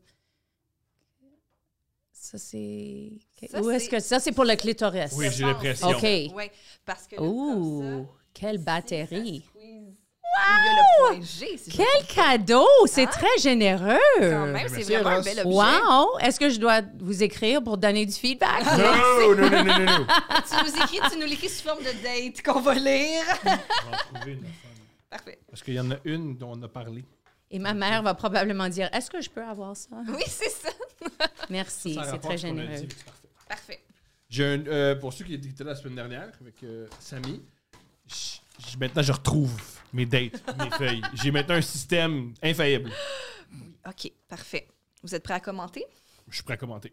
Ça, c'est... Ça, Où est-ce c'est- que... Ça, c'est pour le clitoris. Oui, Je j'ai pense. l'impression. OK. Oui, parce que là, Ouh, comme quelle ça, batterie. si ça squeeze, il y a le point G. Si je me Quel trompe pas. cadeau! C'est Hein? très généreux. Quand même, c'est Merci, vraiment un Ross. bel objet. Wow! Est-ce que je dois vous écrire pour donner du feedback? Non, non, non, non, non, non. Tu nous écris, tu nous l'écris sous forme de date qu'on va lire. On va en trouver une femme. Parfait. Parce qu'il y en a une dont on a parlé. Et ma mère va probablement dire, est-ce que je peux avoir ça? Oui, c'est ça. Merci, Ça a c'est rapport très à ce qu'on a généreux. dit, c'est parfait. Parfait. J'ai un, euh, pour ceux qui étaient là la semaine dernière avec euh, Samy, j- j- maintenant je retrouve mes dates, mes feuilles. J'ai maintenant un système infaillible. OK, parfait. Vous êtes prêts à commenter? Je suis prêt à commenter.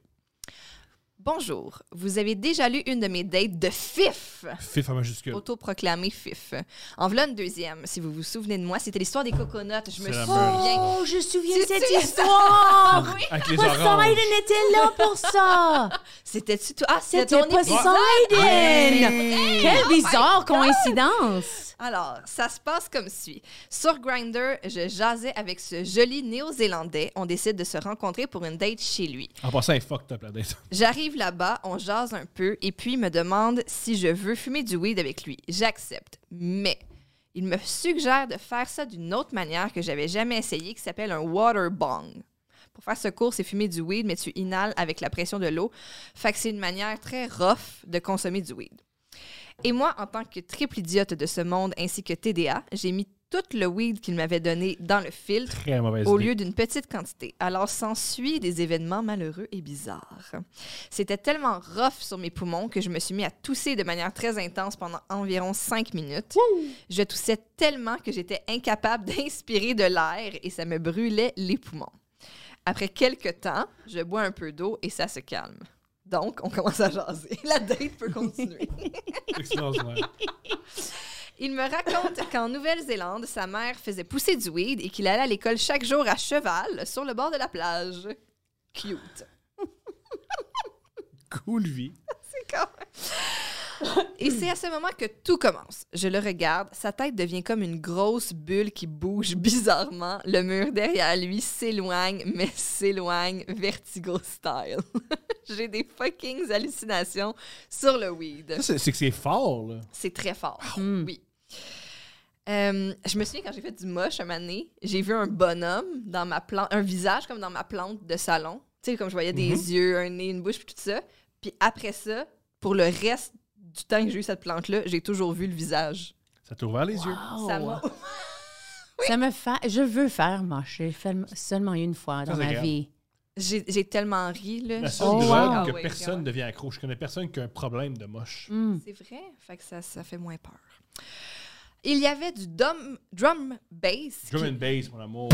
Bonjour. Vous avez déjà lu une de mes dates de F I F. Fif en majuscule. Autoproclamé F I F. En voilà une deuxième. Si vous vous souvenez de moi, c'était l'histoire des coconuts. Je me C'est la souviens. Oh, je me souviens Tu de cette te souviens? histoire! Oui. Avec les Poseidon oranges. était là pour ça! C'était-tu tout? Ah, c'était C'était ton épisode. Poseidon! Quelle bizarre coïncidence! Alors, ça se passe comme suit. Sur Grindr, je jasais avec ce joli Néo-Zélandais. On décide de se rencontrer pour une date chez lui. En passant, elle est fucked up la date. J'arrive là-bas, on jase un peu et puis il me demande si je veux fumer du weed avec lui. J'accepte. Mais il me suggère de faire ça d'une autre manière que j'avais jamais essayé, qui s'appelle un water bong. Pour faire ce cours, c'est fumer du weed, mais tu inhales avec la pression de l'eau. Fait que c'est une manière très rough de consommer du weed. Et moi, en tant que triple idiote de ce monde ainsi que T D A, j'ai mis tout le weed qu'il m'avait donné dans le filtre Très mauvaise au idée. lieu d'une petite quantité. Alors s'ensuit des événements malheureux et bizarres. C'était tellement rough sur mes poumons que je me suis mis à tousser de manière très intense pendant environ cinq minutes. Je toussais tellement que j'étais incapable d'inspirer de l'air et ça me brûlait les poumons. Après quelques temps, je bois un peu d'eau et ça se calme. Donc, on commence à jaser. La date peut continuer. Extraordinaire. Il me raconte qu'en Nouvelle-Zélande, sa mère faisait pousser du weed et qu'il allait à l'école chaque jour à cheval sur le bord de la plage. Cute. Cool vie. C'est quand même... Et c'est à ce moment que tout commence. Je le regarde, sa tête devient comme une grosse bulle qui bouge bizarrement. Le mur derrière lui s'éloigne, mais s'éloigne vertigo style. J'ai des fucking hallucinations sur le weed. Ça, C'est c'est que c'est fort, là. C'est très fort. Mm. Oui. Euh, je me souviens quand j'ai fait du moche un moment donné, j'ai vu un bonhomme dans ma plante, un visage comme dans ma plante de salon. Tu sais, comme je voyais des Mhm. yeux, un nez, une bouche, puis tout ça. Puis après ça, pour le reste du temps que j'ai eu cette plante-là, j'ai toujours vu le visage. Ça t'a ouvert les yeux. Wow. Ça m'a... Ça me fait... Je veux faire moche. J'ai fait seulement une fois dans Ça, c'est ma grave. vie. J'ai, j'ai tellement ri, là. La seule Oh, drogue wow. que Ah ouais, personne grave. devient accro. Je connais personne qui a un problème de moche. Mm. C'est vrai? Fait que ça, ça fait moins peur. Il y avait du drum, drum bass. Drum qui- and bass, mon amour.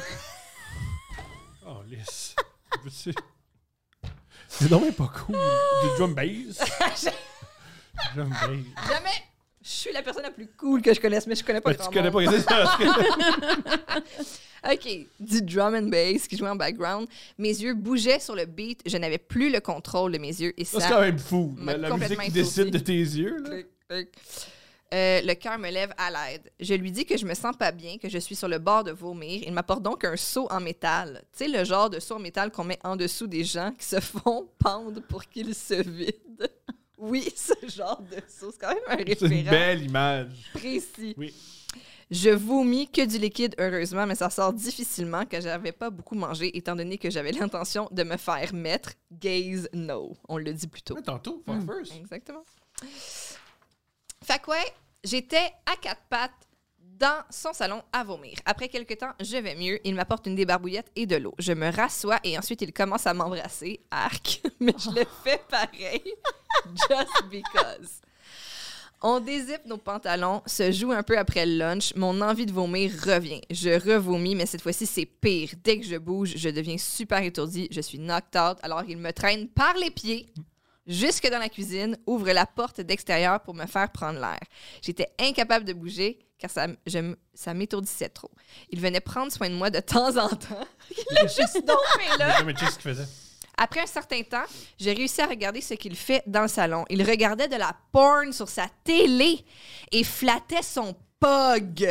Oh, lisse. Veux-tu- C'est donc même pas cool. Du drum bass. Drum bass. Jamais... Je suis la personne la plus cool que je connaisse, mais je connais pas Ben, grand tu connais monde. pas c'est ça. parce que- OK, du drum and bass qui jouait en background. Mes yeux bougeaient sur le beat. Je n'avais plus le contrôle de mes yeux. Et Ça, ça... c'est quand même fou. m'a La, la musique complètement qui décide étourdie. de tes yeux, là. Clic, clic. Euh, le cœur me lève à l'aide. Je lui dis que je me sens pas bien, que je suis sur le bord de vomir. Il m'apporte donc un seau en métal. Tu sais, le genre de seau en métal qu'on met en dessous des gens qui se font pendre pour qu'ils se vident. Oui, ce genre de seau. C'est quand même un C'est une référent belle image. précis. Oui. Je vomis que du liquide, heureusement, mais ça sort difficilement, que j'avais pas beaucoup mangé, étant donné que j'avais l'intention de me faire mettre. Gaze no. On le dit plus tôt. Ouais, tantôt, fuck first. Exactement. Fait que ouais, j'étais à quatre pattes dans son salon à vomir. Après quelques temps, je vais mieux. Il m'apporte une débarbouillette et de l'eau. Je me rassois et ensuite il commence à m'embrasser. Arc. Mais je le fais pareil. Just because. On dézippe nos pantalons, se joue un peu après le lunch. Mon envie de vomir revient. Je revomis, mais cette fois-ci, c'est pire. Dès que je bouge, je deviens super étourdie. Je suis knocked out. Alors il me traîne par les pieds jusque dans la cuisine, ouvre la porte d'extérieur pour me faire prendre l'air. J'étais incapable de bouger car ça, je, ça m'étourdissait trop. Il venait prendre soin de moi de temps en temps. Il a juste tombé là. Mais tu sais ce qu'il faisait? Après un certain temps, j'ai réussi à regarder ce qu'il fait dans le salon. Il regardait de la porn sur sa télé et flattait son pug,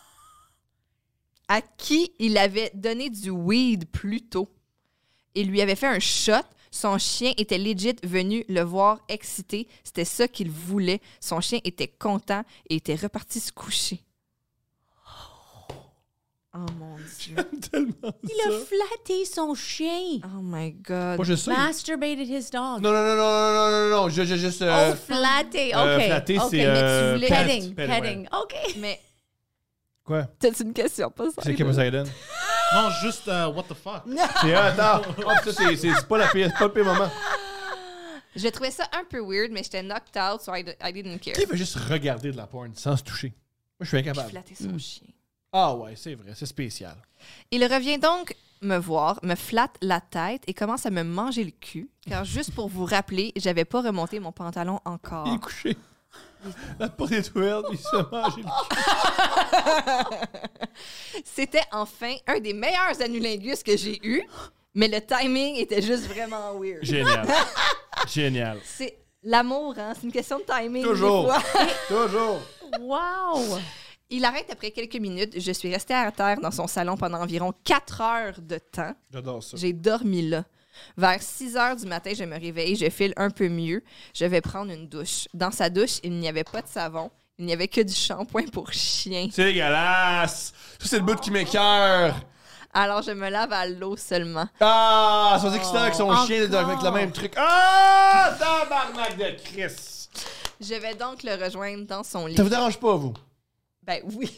à qui il avait donné du weed plus tôt. Il lui avait fait un shot. Son chien était legit venu le voir excité. C'était ça qu'il voulait. Son chien était content et était reparti se coucher. Oh mon Dieu. J'aime tellement Il ça. a flatté son chien. Oh my God. Pas juste ça. il- Masturbated his dog. Non, non, non, non, non, non, non, non. Je, je, juste. euh, Oh, flatté. OK. euh, flatter, OK. c'est. Mais tu euh, voulais- pet, Petting. pet, ouais. Petting. OK. Mais Quoi? t'as-tu une question? Pas ça. C'est qui Poseidon? Non, juste euh, what the fuck. C'est attends. Oh, ça, c'est, c'est, c'est pas la pire, c'est pas le pire moment. Je trouvais ça un peu weird, mais j'étais knocked out, so I, d- I didn't care. Qui veut juste regarder de la porn sans se toucher? Moi, je suis Puis incapable. flatter son chien. Ah ouais, c'est vrai, c'est spécial. Il revient donc me voir, me flatte la tête et commence à me manger le cul. Car juste pour vous rappeler, j'avais pas remonté mon pantalon encore. Il est couché. La porte est ouverte, il se fait manger le cul. C'était enfin un des meilleurs anulingus que j'ai eu, mais le timing était juste vraiment weird. Génial. Génial. C'est l'amour, hein? C'est une question de timing. des Toujours. fois. Toujours. Wow. Il arrête après quelques minutes. Je suis restée à terre dans son salon pendant environ quatre heures de temps. J'adore ça. J'ai dormi là. Vers six heures du matin, je me réveille, je file un peu mieux. Je vais prendre une douche. Dans sa douche, il n'y avait pas de savon. Il n'y avait que du shampoing pour chien. C'est dégueulasse. Ça, c'est le bout qui m'écoeure. Alors, je me lave à l'eau seulement. Ah, ça veut dire que c'est avec son Encore. chien avec le même truc. Ah, tabarnak de Chris. Je vais donc le rejoindre dans son lit. Ça vous dérange pas, vous? Ben oui.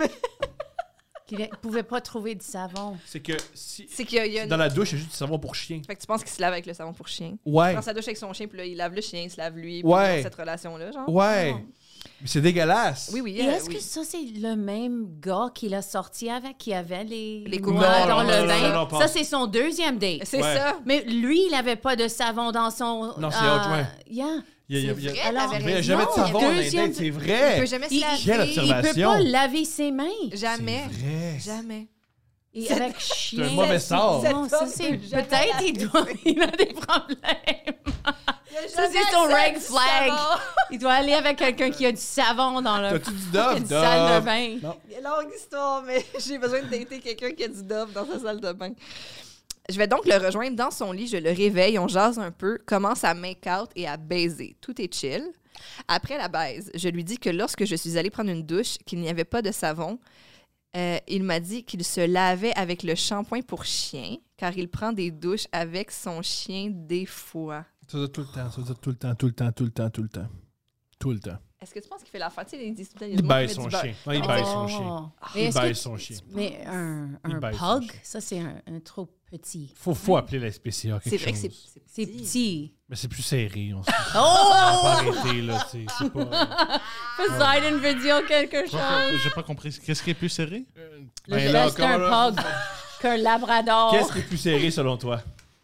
Il ne pouvait pas trouver de savon. C'est que si... C'est qu'il y a, il y a une... Dans la douche, il y a juste du savon pour chien. Fait que tu penses qu'il se lave avec le savon pour chien. Ouais. Dans sa douche avec son chien, puis là, il lave le chien, il se lave lui. Puis Ouais. dans cette relation-là, genre. Ouais. Oh. Mais c'est dégueulasse. Oui, oui. Et euh, est-ce oui. que ça, c'est le même gars qu'il a sorti avec, qui avait les, Les noix couverts. dans Non, le non, bain? non, non, non, ça, pas. c'est son deuxième date. C'est Ouais. ça. Mais lui, il n'avait pas de savon dans son... Non, c'est autre, ouais. Yeah. Il y a, C'est il y a- vrai, Alors, t'avais il y a raison. jamais de savon dans les Deuxième- dates, c'est Il peut vrai. jamais Il- se laver. Quelle Il peut observation. pas laver ses mains. Jamais. C'est vrai. Jamais. Et C'est- avec chien. un mauvais sort. Non, ça, Cet homme c'est... peut jamais Peut-être il, laver. doit... il a des problèmes. Ça, c'est son Jamais red ça, flag. du savon. Il doit aller avec quelqu'un qui a du savon dans le... T'as-tu du qui a Dove? une salle de Dove. bain. Non. Longue histoire, mais j'ai besoin de dater quelqu'un qui a du Dove dans sa salle de bain. Je vais donc le rejoindre dans son lit, je le réveille, on jase un peu, commence à make out et à baiser. Tout est chill. Après la baise, je lui dis que lorsque je suis allée prendre une douche, qu'il n'y avait pas de savon, euh, il m'a dit qu'il se lavait avec le shampoing pour chien, car il prend des douches avec son chien des fois. Ça veut dire tout le temps, ça veut dire tout le temps, tout le temps, tout le temps, tout le temps. Tout le temps. Est-ce que tu penses qu'il fait l'affaire? Tu sais, il dit tout le temps, il y a Il du monde qui baise met son du beurre. chien. Non, il Oh. baise son chien. Mais Il est-ce que baise tu- son chien. Mais un, Il un baise son pug, chien. ça, c'est un, un trop petit. Faut, faut appeler la S P C A quelque C'est vrai que c'est chose. C'est petit. Mais c'est plus serré. On se... on Oh! va arrêter, là. tu sais, C'est pas... Poseidon veut dire quelque chose. J'ai pas compris. Qu'est-ce qui est plus serré? Le Ben là, reste encore, là. d'un pug qu'un labrador. Qu'est-ce qui est plus serré selon toi?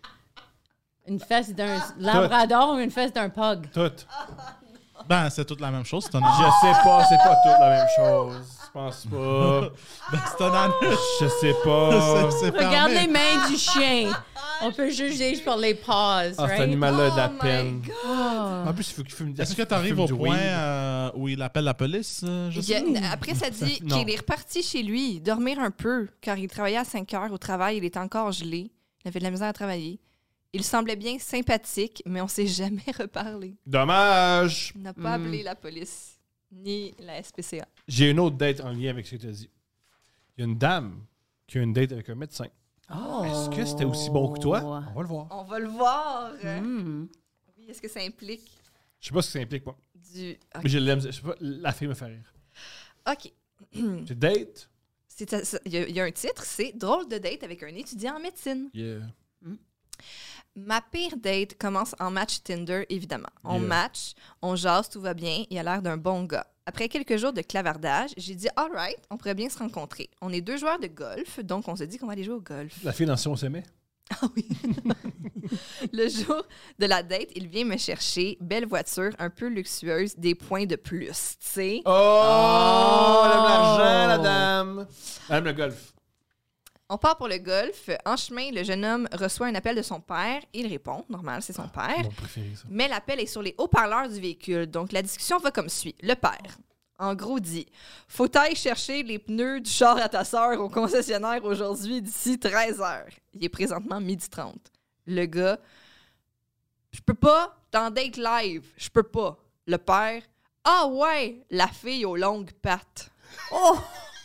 Une fesse d'un labrador ou une fesse d'un pug? Tout. Ben, c'est toute la même chose. C'est un Je sais pas, c'est pas toute la même chose. Je pense pas. Ben, c'est un an. Je sais pas. C'est- c'est Regarde fermé. les mains du chien. On peut juger par les paws, Ah, cet right? animal-là a de la Oh my peine. God. Oh. En plus, il faut qu'il fume. Est-ce que il tu arrives fume au du point weed. euh, où il appelle la police? euh, je Il sais y a- après, ça dit non. qu'il est reparti chez lui, dormir un peu, car il travaillait à cinq heures au travail, il était encore gelé, il avait de la misère à travailler. Il semblait bien sympathique, mais on s'est jamais reparlé. Dommage. Il n'a pas Hmm. appelé la police, ni la S P C A. J'ai une autre date en lien avec ce que tu as dit. Il y a une dame qui a une date avec un médecin. Oh. Est-ce que c'était aussi bon que toi? On va le voir. On va le voir. Hmm. Oui, est-ce que ça implique Je sais pas ce que ça implique, moi. du... Mais je l'aime. Je sais pas, la fille me fait rire. OK. C'est date? C'est- c'est- Il y, a- il y a un titre, c'est « Drôle de date avec un étudiant en médecine ». Yeah. Ma pire date commence en match Tinder, évidemment. On Yeah. match, on jase, tout va bien, il a l'air d'un bon gars. Après quelques jours de clavardage, j'ai dit « All right, on pourrait bien se rencontrer ». On est deux joueurs de golf, donc on se dit qu'on va aller jouer au golf. La fille dans Si on s'aimait? Ah oui. Le jour de la date, il vient me chercher, belle voiture, un peu luxueuse, des points de plus, tu sais. Oh! Elle aime l'argent, la dame! Elle aime le golf. On part pour le golf. En chemin, le jeune homme reçoit un appel de son père. Il répond, normal, c'est son père. Mon préféré, ça. Mais l'appel est sur les haut-parleurs du véhicule. Donc, la discussion va comme suit. Le père, en gros, dit « Faut t'aille chercher les pneus du char à ta sœur au concessionnaire aujourd'hui d'ici treize heures. » Il est présentement midi trente. Le gars « Je peux pas, t'en date live. Je peux pas. » Le père « Ah ouais, la fille aux longues pattes. » Oh!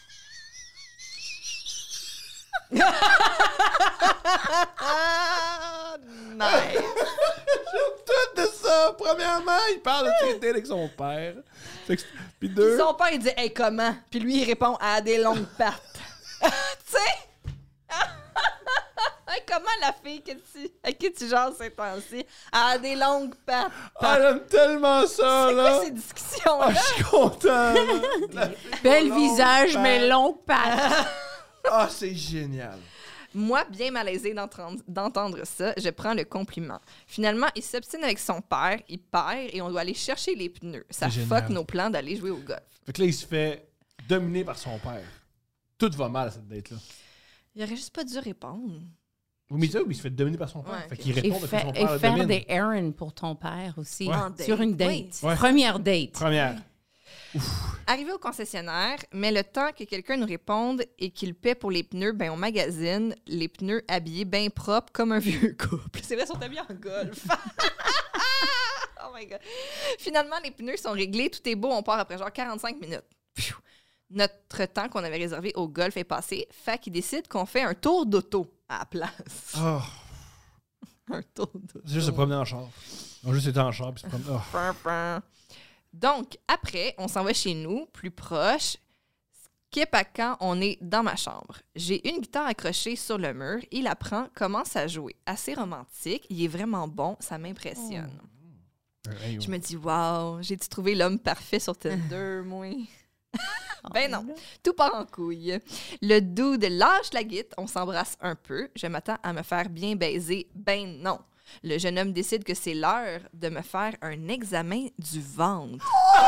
Nice. Tout de ça! Premièrement, il parle de ses dates avec son père. Fait que- Puis Puis deux... son père, il dit « Hey, comment? » Puis lui, il répond « Elle a des longues pattes. » Tu sais? Hey, comment la fille que tu, à qui tu jases ces temps-ci, elle a des longues pattes? Ah, elle aime tellement ça, C'est là! quoi ces discussions-là? Ah, je suis content! La fille Bel aux visage, longues mais pattes. longue patte. Ah, c'est génial! Moi, bien malaisée d'entendre, d'entendre ça, je prends le compliment. Finalement, il s'obstine avec son père, il perd et on doit aller chercher les pneus. Ça C'est fuck génial. nos plans d'aller jouer au golf. Fait que là, il se fait dominer par son père. Tout va mal à cette date-là. Il aurait juste pas dû répondre. Vous mettez ça ou il se fait dominer par son père? Ouais, Fait ok. qu'il Et, répond parce que fa- son et père le faire domine. des errands pour ton père aussi. Ouais. En date. Sur une date. Oui. Ouais. Première date. Première. Arrivé au concessionnaire, mais le temps que quelqu'un nous réponde et qu'il paie pour les pneus, ben on magasine les pneus habillés bien propres comme un vieux couple. C'est vrai, ils sont habillés en golf. Oh my God. Finalement, les pneus sont réglés, tout est beau, on part après genre quarante-cinq minutes. Pfiou. Notre temps qu'on avait réservé au golf est passé, fait qu'il décide qu'on fait un tour d'auto à la place. Oh, Un tour d'auto. c'est juste se promener en char. On a juste été en char puis se promener. Oh. Pin, pin. Donc, après, on s'en va chez nous, plus proche. Skip à quand on est dans ma chambre. J'ai une guitare accrochée sur le mur. Il la prend, commence à jouer. Assez romantique. Il est vraiment bon. Ça m'impressionne. Hey, Je me dis, wow, j'ai-tu trouvé l'homme parfait sur Tinder, moi? Ben non, tout part en couille. Le dude lâche la guitare, on s'embrasse un peu. Je m'attends à me faire bien baiser. Ben non. Le jeune homme décide que c'est l'heure de me faire un examen du ventre.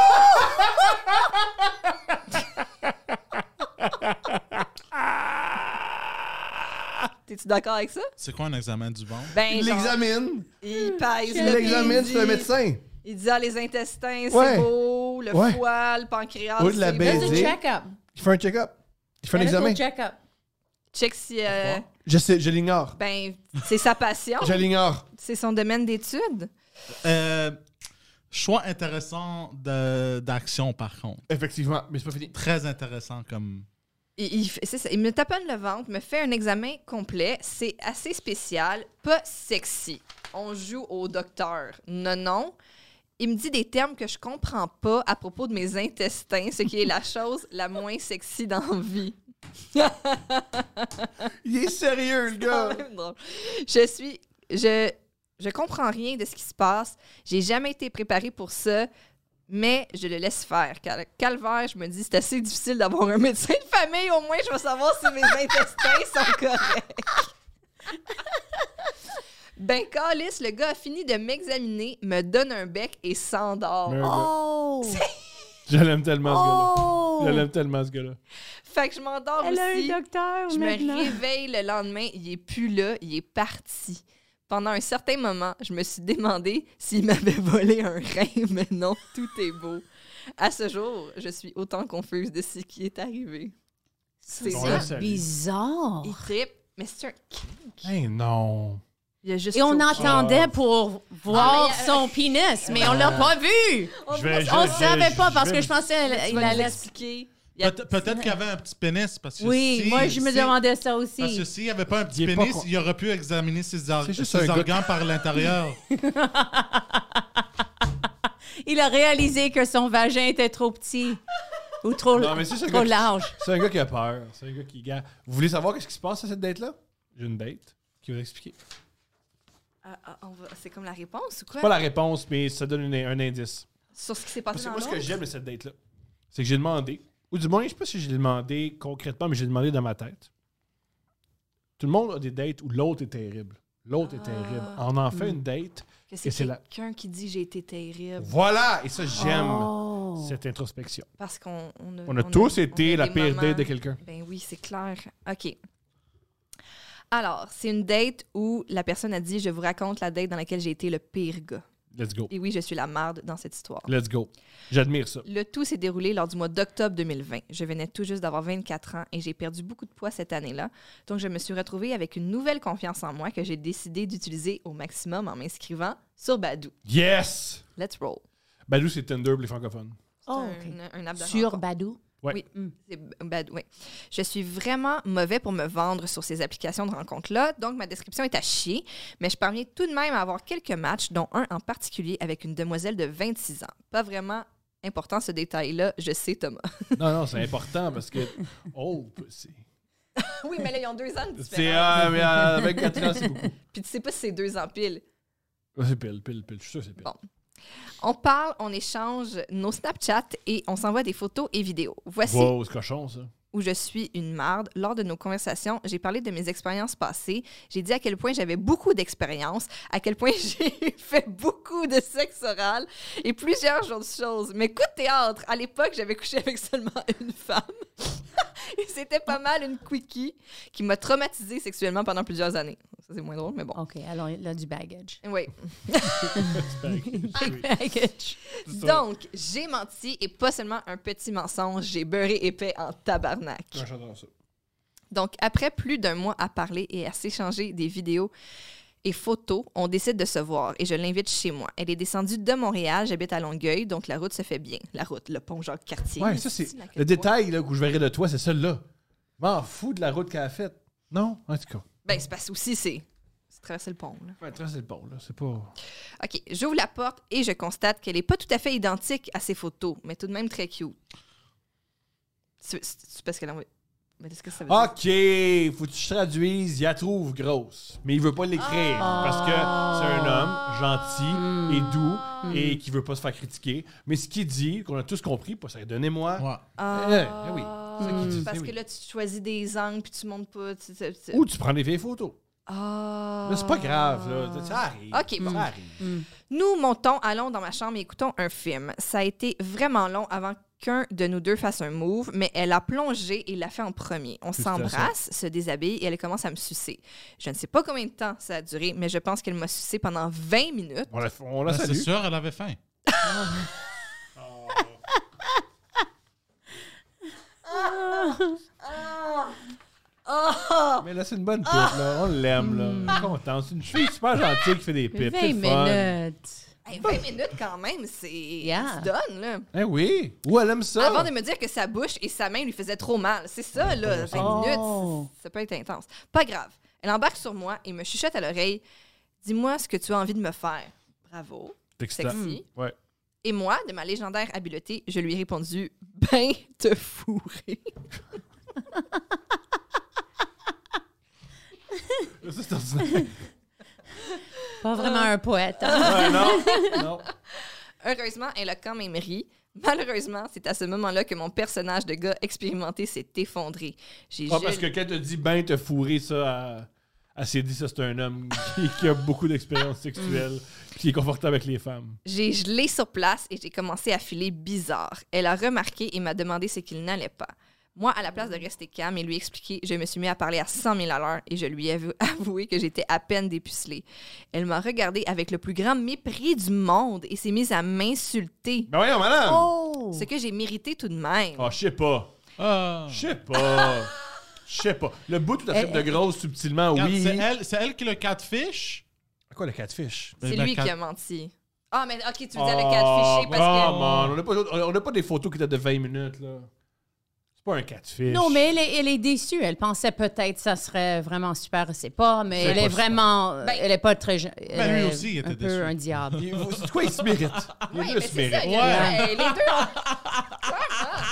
T'es-tu d'accord avec ça? C'est quoi un examen du ventre? Ben, Il genre, l'examine. il pèse Il le l'examine, pied, c'est un il dit- médecin. Il dit, ah, les intestins, c'est Ouais. beau, le Ouais. foie, le pancréas, Au lieu de la c'est baiser. beau. There's a check-up. Il fait un check-up. Il fait un examen. Medical check-up. Check si... euh, Je sais, je l'ignore. ben, c'est sa passion. Je l'ignore. C'est son domaine d'étude. Euh, choix intéressant de- d'action, par contre. Effectivement, mais c'est pas fini. Très intéressant comme... Il, il fait- c'est ça, il me taponne le ventre, me fait un examen complet. C'est assez spécial, pas sexy. On joue au docteur. Non, non. Il me dit des termes que je comprends pas à propos de mes intestins, ce qui est la chose la moins sexy dans la vie. Il est sérieux, le C'est gars. quand même drôle. Je suis... Je, je comprends rien de ce qui se passe. J'ai jamais été préparée pour ça, mais je le laisse faire. Cal- Calvaire, je me dis, c'est assez difficile d'avoir un médecin de famille. Au moins, je vais savoir si mes intestins sont corrects. Ben, calice, le gars a fini de m'examiner, me donne un bec et s'endort. Mais un gars. Oh! Je l'aime tellement, ce gars-là. Oh! Je l'aime tellement, ce gars-là. Fait que je m'endors Elle a aussi. un docteur Je me maintenant. réveille le lendemain, il est plus là, il est parti. Pendant un certain moment, je me suis demandé s'il m'avait volé un rein, mais non, tout est beau. À ce jour, je suis autant confuse de ce qui est arrivé. C'est On ça. laisse C'est aller. bizarre. Il trippe, mais c'est un kink. Hey, non. Il a juste Et on choqué. entendait pour voir Ah, mais, euh, son pénis, mais on l'a pas vu. On Je vais- va- je On vais- ne savait pas je parce vais- que je pensais Tu qu'il vas nous allait... l'expliquer. Il y a- Peut- Peut-être qu'il y avait un petit pénis, parce que Oui, si- moi, je me si- demandais ça Parce que aussi. s'il n'y avait pas un petit Il est pas pénis, con- il aurait pu examiner ses, or- C'est juste ses un gars- organes par l'intérieur. Il a réalisé que son vagin était trop petit. Ou trop, Non, mais c'est ça, trop gars qui- large. C'est un gars qui a peur. C'est un gars qui... Gars, vous voulez savoir qu'est-ce qui se passe à cette date-là? J'ai une date qui va vous expliquer. Ah, ah, on va- C'est comme la réponse ou quoi? C'est pas la réponse, mais ça donne une- un indice. Sur ce qui s'est passé Parce que dans moi, ce que l'autre? j'aime de cette date-là, c'est que j'ai demandé, ou du moins, je sais pas si j'ai demandé concrètement, mais j'ai demandé dans ma tête. Tout le monde a des dates où l'autre est terrible. L'autre est Ah. terrible. On en fait Mm. une date. Que c'est Et c'est la- quelqu'un qui dit j'ai été terrible. Voilà! Et ça, j'aime Oh. cette introspection. Parce qu'on on a, On a tous été on a la des pire moments- date de quelqu'un. Ben oui, c'est clair. OK. Alors, c'est une date où la personne a dit « Je vous raconte la date dans laquelle j'ai été le pire gars. Let's go. » Et oui, je suis la merde dans cette histoire. Let's go. J'admire ça. Le tout s'est déroulé lors du mois d'octobre deux mille vingt. Je venais tout juste d'avoir vingt-quatre ans et j'ai perdu beaucoup de poids cette année-là. Donc, je me suis retrouvée avec une nouvelle confiance en moi que j'ai décidé d'utiliser au maximum en m'inscrivant sur Badoo. Yes! Let's roll. Badou, c'est Tinder pour les francophones. C'est Oh, un, ok. un app de Sur rencontre. Badou. Ouais. Oui, Mm. c'est B- Badoo, oui. Je suis vraiment mauvais pour me vendre sur ces applications de rencontres-là, donc ma description est à chier, mais je parviens tout de même à avoir quelques matchs, dont un en particulier avec une demoiselle de vingt-six ans. Pas vraiment important ce détail-là, je sais, Thomas. Non, non, c'est important parce que. Oh, c'est. oui, mais là, ils ont deux ans de C'est. différence. Ah, mais euh, vingt-quatre ans, c'est beaucoup. Puis tu sais pas si c'est deux ans pile. Ah, c'est pile, pile, pile. Je suis sûr que c'est pile. Bon. On parle, on échange nos Snapchat et on s'envoie des photos et vidéos. Voici Wow, c'est cochon, ça. où je suis une marde. Lors de nos conversations, j'ai parlé de mes expériences passées. J'ai dit à quel point j'avais beaucoup d'expérience, à quel point j'ai fait beaucoup de sexe oral et plusieurs autres choses. Mais coup de théâtre, à l'époque, j'avais couché avec seulement une femme. Et c'était pas mal une quickie qui m'a traumatisée sexuellement pendant plusieurs années. Ça, c'est moins drôle, mais bon. OK, alors il a du baggage. Oui. Oui. Baggage. C'est ça. Donc, j'ai menti et pas seulement un petit mensonge, j'ai beurré épais en tabarnak. Ouais, j'adore ça. Donc, après plus d'un mois à parler et à s'échanger des vidéos et photos, on décide de se voir et je l'invite chez moi. Elle est descendue de Montréal, j'habite à Longueuil, donc la route se fait bien. La route, le pont Jacques-Cartier. Ouais, ça, c'est. Ici, à quel Le point- détail là, que je verrais de toi, c'est celle-là. Je m'en fous de la route qu'elle a faite. Non? En tout cas. Ben, c'est parce que aussi, c'est c'est traverser le pont. Là. Ouais, toi, c'est le bon, là. C'est pas. OK, j'ouvre la porte et je constate qu'elle n'est pas tout à fait identique à ses photos, mais tout de même très cute. C'est c'est parce qu'elle envoie... Mais qu'est-ce que ça veut dire? OK, faut que tu traduises, il la trouve grosse. Mais il veut pas l'écrire Ah. parce que c'est un homme gentil et doux Mm. et qui veut pas se faire critiquer. Mais ce qu'il dit, qu'on a tous compris, pas ça, donnez-moi. Ouais. Ah, Eh, eh oui, c'est ça qu'il dit, parce eh que oui. là, tu choisis des angles puis tu montes pas. Tu, tu- tu- Ou tu prends des vieilles photos. Ah. Mais c'est pas grave, là. Ça arrive. OK, bon. Ça arrive. Mm. Nous montons, allons dans ma chambre et écoutons un film. Ça a été vraiment long avant qu'un de nous deux fasse un move, mais elle a plongé et l'a fait en premier. On Félicitations. s'embrasse, se déshabille et elle commence à me sucer. Je ne sais pas combien de temps ça a duré, mais je pense qu'elle m'a sucé pendant vingt minutes. On la, on la Ben, c'est salue. sûr, elle avait faim. Oh! Mais là, c'est une bonne pipe, là. On l'aime, là. On est content. C'est une fille super gentille qui fait des pipes. C'est vingt le fun. minutes. Hey, vingt minutes quand même, c'est... Yeah. Tu donnes, là. Eh oui. Ou elle aime ça. Avant de me dire que sa bouche et sa main lui faisaient trop mal. C'est ça, là, vingt Oh. minutes, ça peut être intense. Pas grave. Elle embarque sur moi et me chuchote à l'oreille. Dis-moi ce que tu as envie de me faire. Bravo. C'est excitant. Sexy. Ouais. Et moi, de ma légendaire habileté, je lui ai répondu ben te fourrer. Ça, c'est ordinaire. Pas vraiment un poète. hein? Ouais, non. Non. Heureusement, elle a quand même ri. Malheureusement, c'est à ce moment-là que mon personnage de gars expérimenté s'est effondré. J'ai Ah, gelé- parce que quand tu dit ben te fourrer ça, à- elle s'est dit ça, c'est un homme qui, qui a beaucoup d'expérience sexuelle, qui est confortable avec les femmes. J'ai gelé sur place et j'ai commencé à filer bizarre. Elle a remarqué et m'a demandé ce qu'il n'allait pas. Moi, à la place de rester calme et lui expliquer, je me suis mis à parler à cent mille à l'heure et je lui ai avou- avoué que j'étais à peine dépucelée. Elle m'a regardé avec le plus grand mépris du monde et s'est mise à m'insulter. Ben voyons, madame! Oh! Ce que j'ai mérité tout de même. Ah, je sais pas. Ah. Je sais pas. Je sais pas. Le bout tout à fait Eh, de grosse, subtilement, Regarde, oui. C'est elle, c'est elle qui le catfish. Quoi, le catfish? C'est Ben, lui ben, qui cat- a menti. Ah, mais OK, tu veux dire le Oh, catfiché parce que... come on. On n'a pas, on n'a pas des photos qui datent de vingt minutes, là. C'est pas un catfish. Non, mais elle est, elle est déçue. Elle pensait peut-être que ça serait vraiment super, je sais pas, mais C'est elle pas est super. vraiment... Ben- elle est pas très... jeune. Ben, lui Elle est aussi, il était un peu déçu. un diable. Il- C'est quoi, il se mérite. Les Oui, deux mais se c'est ça. méritent. il y a- hey, les deux ont... Clairement.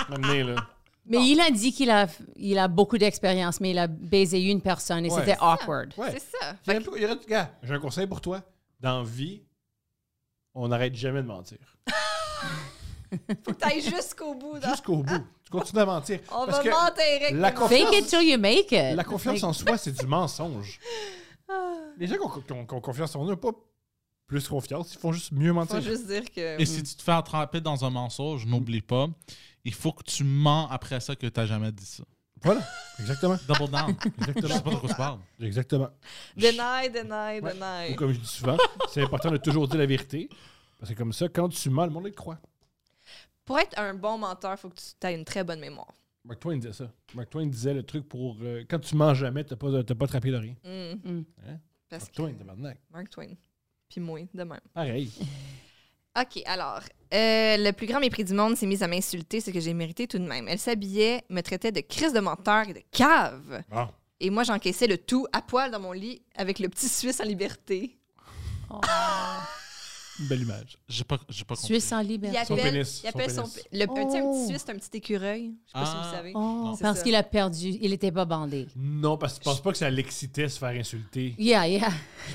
Maintenant, là. Mais il a dit qu'il a, il a beaucoup d'expérience, mais il a baisé une personne et Ouais. c'était C'est ça. awkward. Ouais. C'est ça. Il y Fait a- il y aurait- Gars, j'ai un conseil pour toi. Dans la vie, on n'arrête jamais de mentir. faut que t'ailles jusqu'au bout. dans- Jusqu'au bout. Tu continues à mentir. On Parce va que mentir. la confiance, Fake it till you make it. la confiance Like- en soi, c'est du mensonge. Les gens qui ont, qui ont- qui ont confiance en eux n'ont pas plus confiance. Ils font juste mieux mentir. Faut juste dire que... Et si tu te fais attraper dans un mensonge, n'oublie pas, il faut que tu mens après ça que tu n'as jamais dit ça. Voilà. Exactement. Double down. Je Exactement. sais pas de quoi tu parles. Exactement. Deny, deny, Ouais. Ou deny. comme je dis souvent, c'est important de toujours dire la vérité. Parce que comme ça, quand tu mens, le monde le croit. Pour être un bon menteur, il faut que tu aies une très bonne mémoire. Mark Twain disait ça. Mark Twain disait le truc pour... euh, quand tu mens jamais, t'as pas, t'as pas attrapé de rien. Mm. Mm. Hein? Parce Mark que Twain, tabarnak. Mark Twain. Puis moi, de même. Pareil. OK, alors, euh, le plus grand mépris du monde s'est mis à m'insulter, ce que j'ai mérité tout de même. Elle s'habillait, me traitait de crise de menteur et de cave. Bon. Et moi, j'encaissais le tout à poil dans mon lit avec le petit Suisse en liberté. Oh. Une belle image. J'ai pas, j'ai pas compris. Suisse en Il liberté. Son appelle, pénis, il appelle son son, pénis. p- le, un, tu sais, un Oh. petit Suisse, c'est un petit écureuil. Je sais pas si Ah. vous savez. Oh, C'est parce ça. qu'il a perdu. Il était pas bandé. Non, parce que je pense pas que ça l'excitait se faire insulter. Yeah, yeah.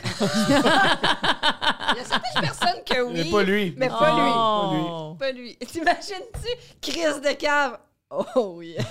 Il y a certaines personnes que oui, Mais pas lui. mais pas lui. Oh. Pas lui. T'imagines-tu? Crise de cave. Oh yeah.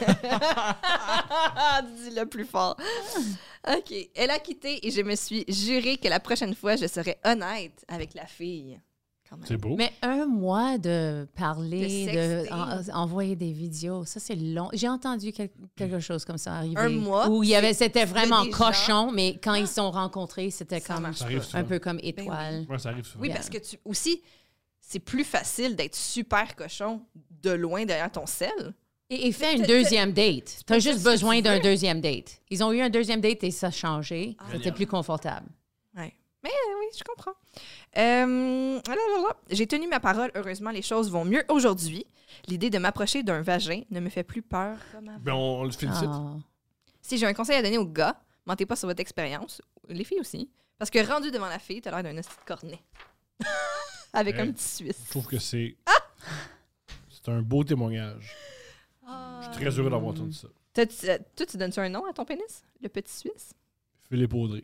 Dis le plus fort. OK. Elle a quitté et je me suis juré que la prochaine fois, je serais honnête avec la fille. Quand même. C'est beau. Mais un mois de parler, De de, sexter. en- envoyer des vidéos, ça c'est long. J'ai entendu quel- quelque chose comme ça arriver. Un mois, Où il y avait, c'était il y a vraiment des cochon, mais quand ils se sont rencontrés, c'était Ça comme marche Ça arrive pas. souvent. un peu comme étoile. Ouais, ça arrive souvent. Oui, Yeah. parce que tu aussi, c'est plus facile d'être super cochon de loin derrière ton sel. Et, et fait une T'as- deuxième date. Tu as pas juste ça ce que besoin tu d'un veux. deuxième date. Ils ont eu un deuxième date et ça a changé. Ah. C'était plus confortable. Ouais. Mais euh, oui, je comprends. Euh, là, là, là. J'ai tenu ma parole. Heureusement, les choses vont mieux aujourd'hui. L'idée de m'approcher d'un vagin ne me fait plus peur comme avant. Ben, on le félicite. Ah. Si j'ai un conseil à donner aux gars, mentez pas sur votre expérience. Les filles aussi. Parce que rendu devant la fille, t'as l'air d'un hostie de cornet. Avec Ouais. un petit Suisse. Je trouve que c'est... C'est un beau témoignage. Je suis très heureux d'avoir entendu ça. T'as- tu- euh, Toi, tu donnes-tu un nom à ton pénis? Le petit Suisse? Philippe Audrey.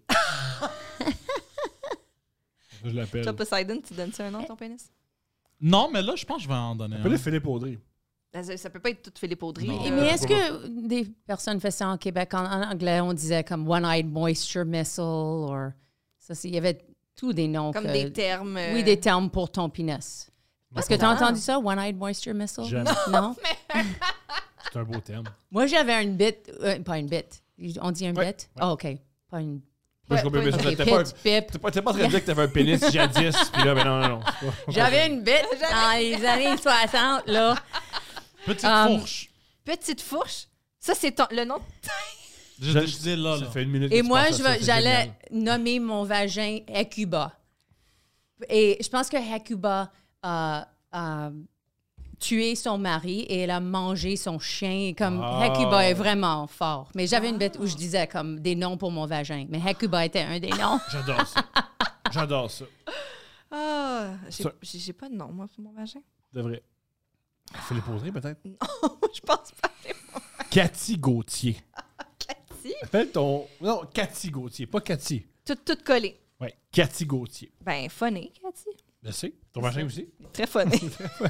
je l'appelle. Toi, Poseidon, tu donnes-tu un nom à ton pénis? Non, mais là, je pense que je vais en donner un. Appelez Philippe Audrey. Ben, Ça, ça peut pas être tout Philippe Audrey. Non. Et euh, mais est-ce pourquoi que des personnes faisaient ça en Québec? En, en anglais, on disait comme One-Eyed Moisture Missile. Or, ça, c'est- il y avait tous des noms. comme que- des termes. euh, Oui, des termes pour ton pénis. Est-ce que tu as Ah. entendu ça, One-Eyed Moisture Missile? Jamais. Non? C'est un beau terme. Moi, j'avais une bite. euh, pas une bite. On dit un Ouais, bite? Ah, OK. Pas une. Moi, je comprends bien ça. OK, T'es pas, pit, pip. t'es pas, t'es pas en train de dire que t'avais un pénis jadis, puis là, ben non, non, non. c'est pas- J'avais une bite dans les années soixante, là. Petite Um, fourche. Petite fourche. Ça, c'est ton- le nom. J'ai Ça- décidé là, Ça là. fait une minute Et que tu moi, penses à je ça, vais- c'est j'allais génial. nommer mon vagin Hecuba. Et je pense que Hecuba a, a tué son mari et elle a mangé son chien. Comme Ah. Hecuba est vraiment fort. Mais j'avais une bête où je disais comme des noms pour mon vagin. Mais Hecuba était un des noms. J'adore ça. J'adore ça. Ah, j'ai Ça- j'ai- j'ai pas de nom, moi, pour mon vagin. De vrai. Philippe Audrey, peut-être? Je pense pas. Cathy Gauthier. Cathy? Appelle ton... Non, Cathy Gauthier, pas Cathy. Tout, tout collé. Ouais, Cathy Gauthier. Ben, funny, Cathy. Je sais. Ton vagin aussi? Très funny.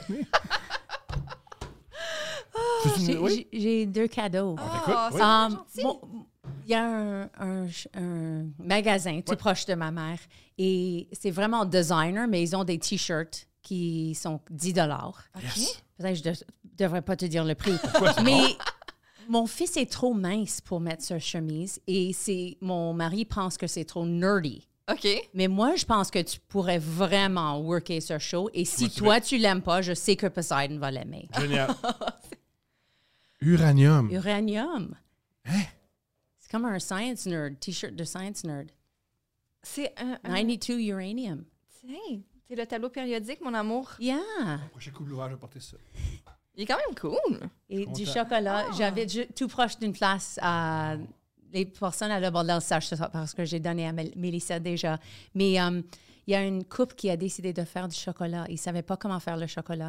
C'est une- J'ai Oui? j'ai- j'ai deux cadeaux. t'écoute, Ah, oui. c'est Um, gentil. mon- Il y a un, un- un magasin tout Ouais. proche de ma mère et c'est vraiment designer, mais ils ont des T-shirts qui sont dix dollars. Yes. Peut-être que je ne devrais pas te dire le prix. Pourquoi c'est Mais bon? mon fils est trop mince pour mettre sa chemise et c'est mon mari pense que c'est trop nerdy. OK. Mais moi, je pense que tu pourrais vraiment worker ce show. Et si Ouais, c'est toi, tu l'aimes pas, je sais que Poseidon va l'aimer. Génial. Uranium. Uranium. Hein? C'est comme un science nerd, t-shirt de science nerd. C'est un. un- quatre-vingt-deux uranium. Tiens, c'est le tableau périodique, mon amour. Yeah. Prochain coup de l'ouvrage, je vais porter ça. Il est quand même cool. Et content. du chocolat. Ah. J'avais ju- tout proche d'une place à les personnes à l'abordage sachent ça parce que j'ai donné à Mel- Mélissa déjà. Mais um, il y a une couple qui a décidé de faire du chocolat. Ils ne savaient pas comment faire le chocolat.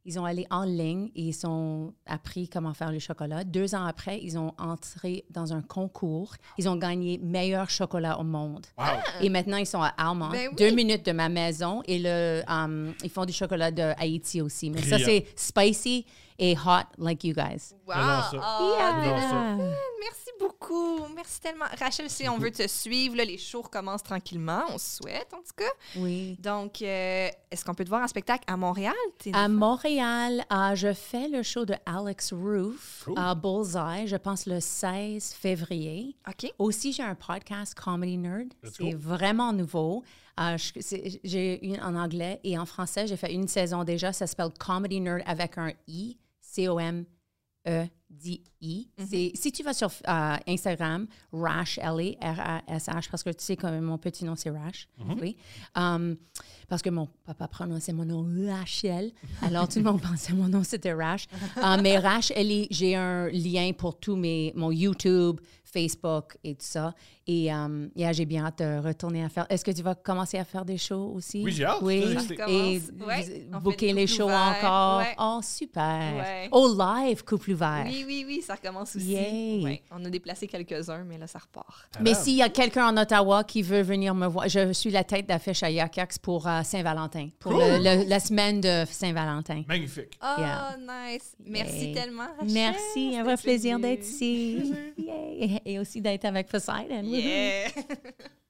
Ils ont allé en ligne et ils ont appris comment faire le chocolat. Deux ans après, ils ont entré dans un concours. Ils ont gagné meilleur chocolat au monde. Wow. Et maintenant, ils sont à Almont, Ben oui. deux minutes de ma maison. Et le, um, ils font du chocolat de Haïti aussi. Mais ça, Brillant. c'est spicy et hot like you guys. Wow! J'adore ça. Oh, J'adore ça. merci beaucoup. Merci tellement. Rachel, si on veut te suivre, là, les shows recommencent tranquillement. On se souhaite, en tout cas. Oui. Donc, euh, est-ce qu'on peut te voir en spectacle à Montréal? T'es- À Montréal, euh, je fais le show de Alex Roof Cool. à Bullseye, je pense le seize février. OK. Aussi, j'ai un podcast Comedy Nerd. Let's C'est go. vraiment nouveau. Euh, je- c'est- j'ai une en anglais et en français. J'ai fait une saison déjà. Ça s'appelle Comedy Nerd avec un I. C O M E D I. C'est- Si tu vas sur euh, Instagram, Rash, L A, R A S H, parce que tu sais que mon petit nom, c'est Rash. Oui. Um, parce que mon papa prononçait mon nom Rachel. Alors, tout le monde pensait que mon nom, c'était Rash. Euh, mais Rash, L A, j'ai un lien pour tout mes, mon YouTube, Facebook et tout ça. Et um, yeah, j'ai bien hâte de retourner à faire. Est-ce que tu vas commencer à faire des shows aussi? Oui, j'ai hâte. Oui. Ça, Ça c'est- Et commence. Ouais, on fait booker des les couples shows ouverts. encore. Ouais. Oh, super. Ouais. Oh, live, couple ouvert. Oui, oui, oui, ça recommence aussi. Yay. Ouais, on a déplacé quelques-uns, mais là, ça repart. Mais Alors, s'il y a quelqu'un en Ottawa qui veut venir me voir, je suis la tête d'affiche à Yak Yaks pour euh, Saint-Valentin, pour le- le- la semaine de Saint-Valentin. Magnifique. Oh, Yeah. nice. Merci Yay. tellement, Rachel. Merci, un C'était vrai plaisir plaisir. d'être ici. Yay. Et aussi d'être avec Poseidon. Woohoo. Yeah.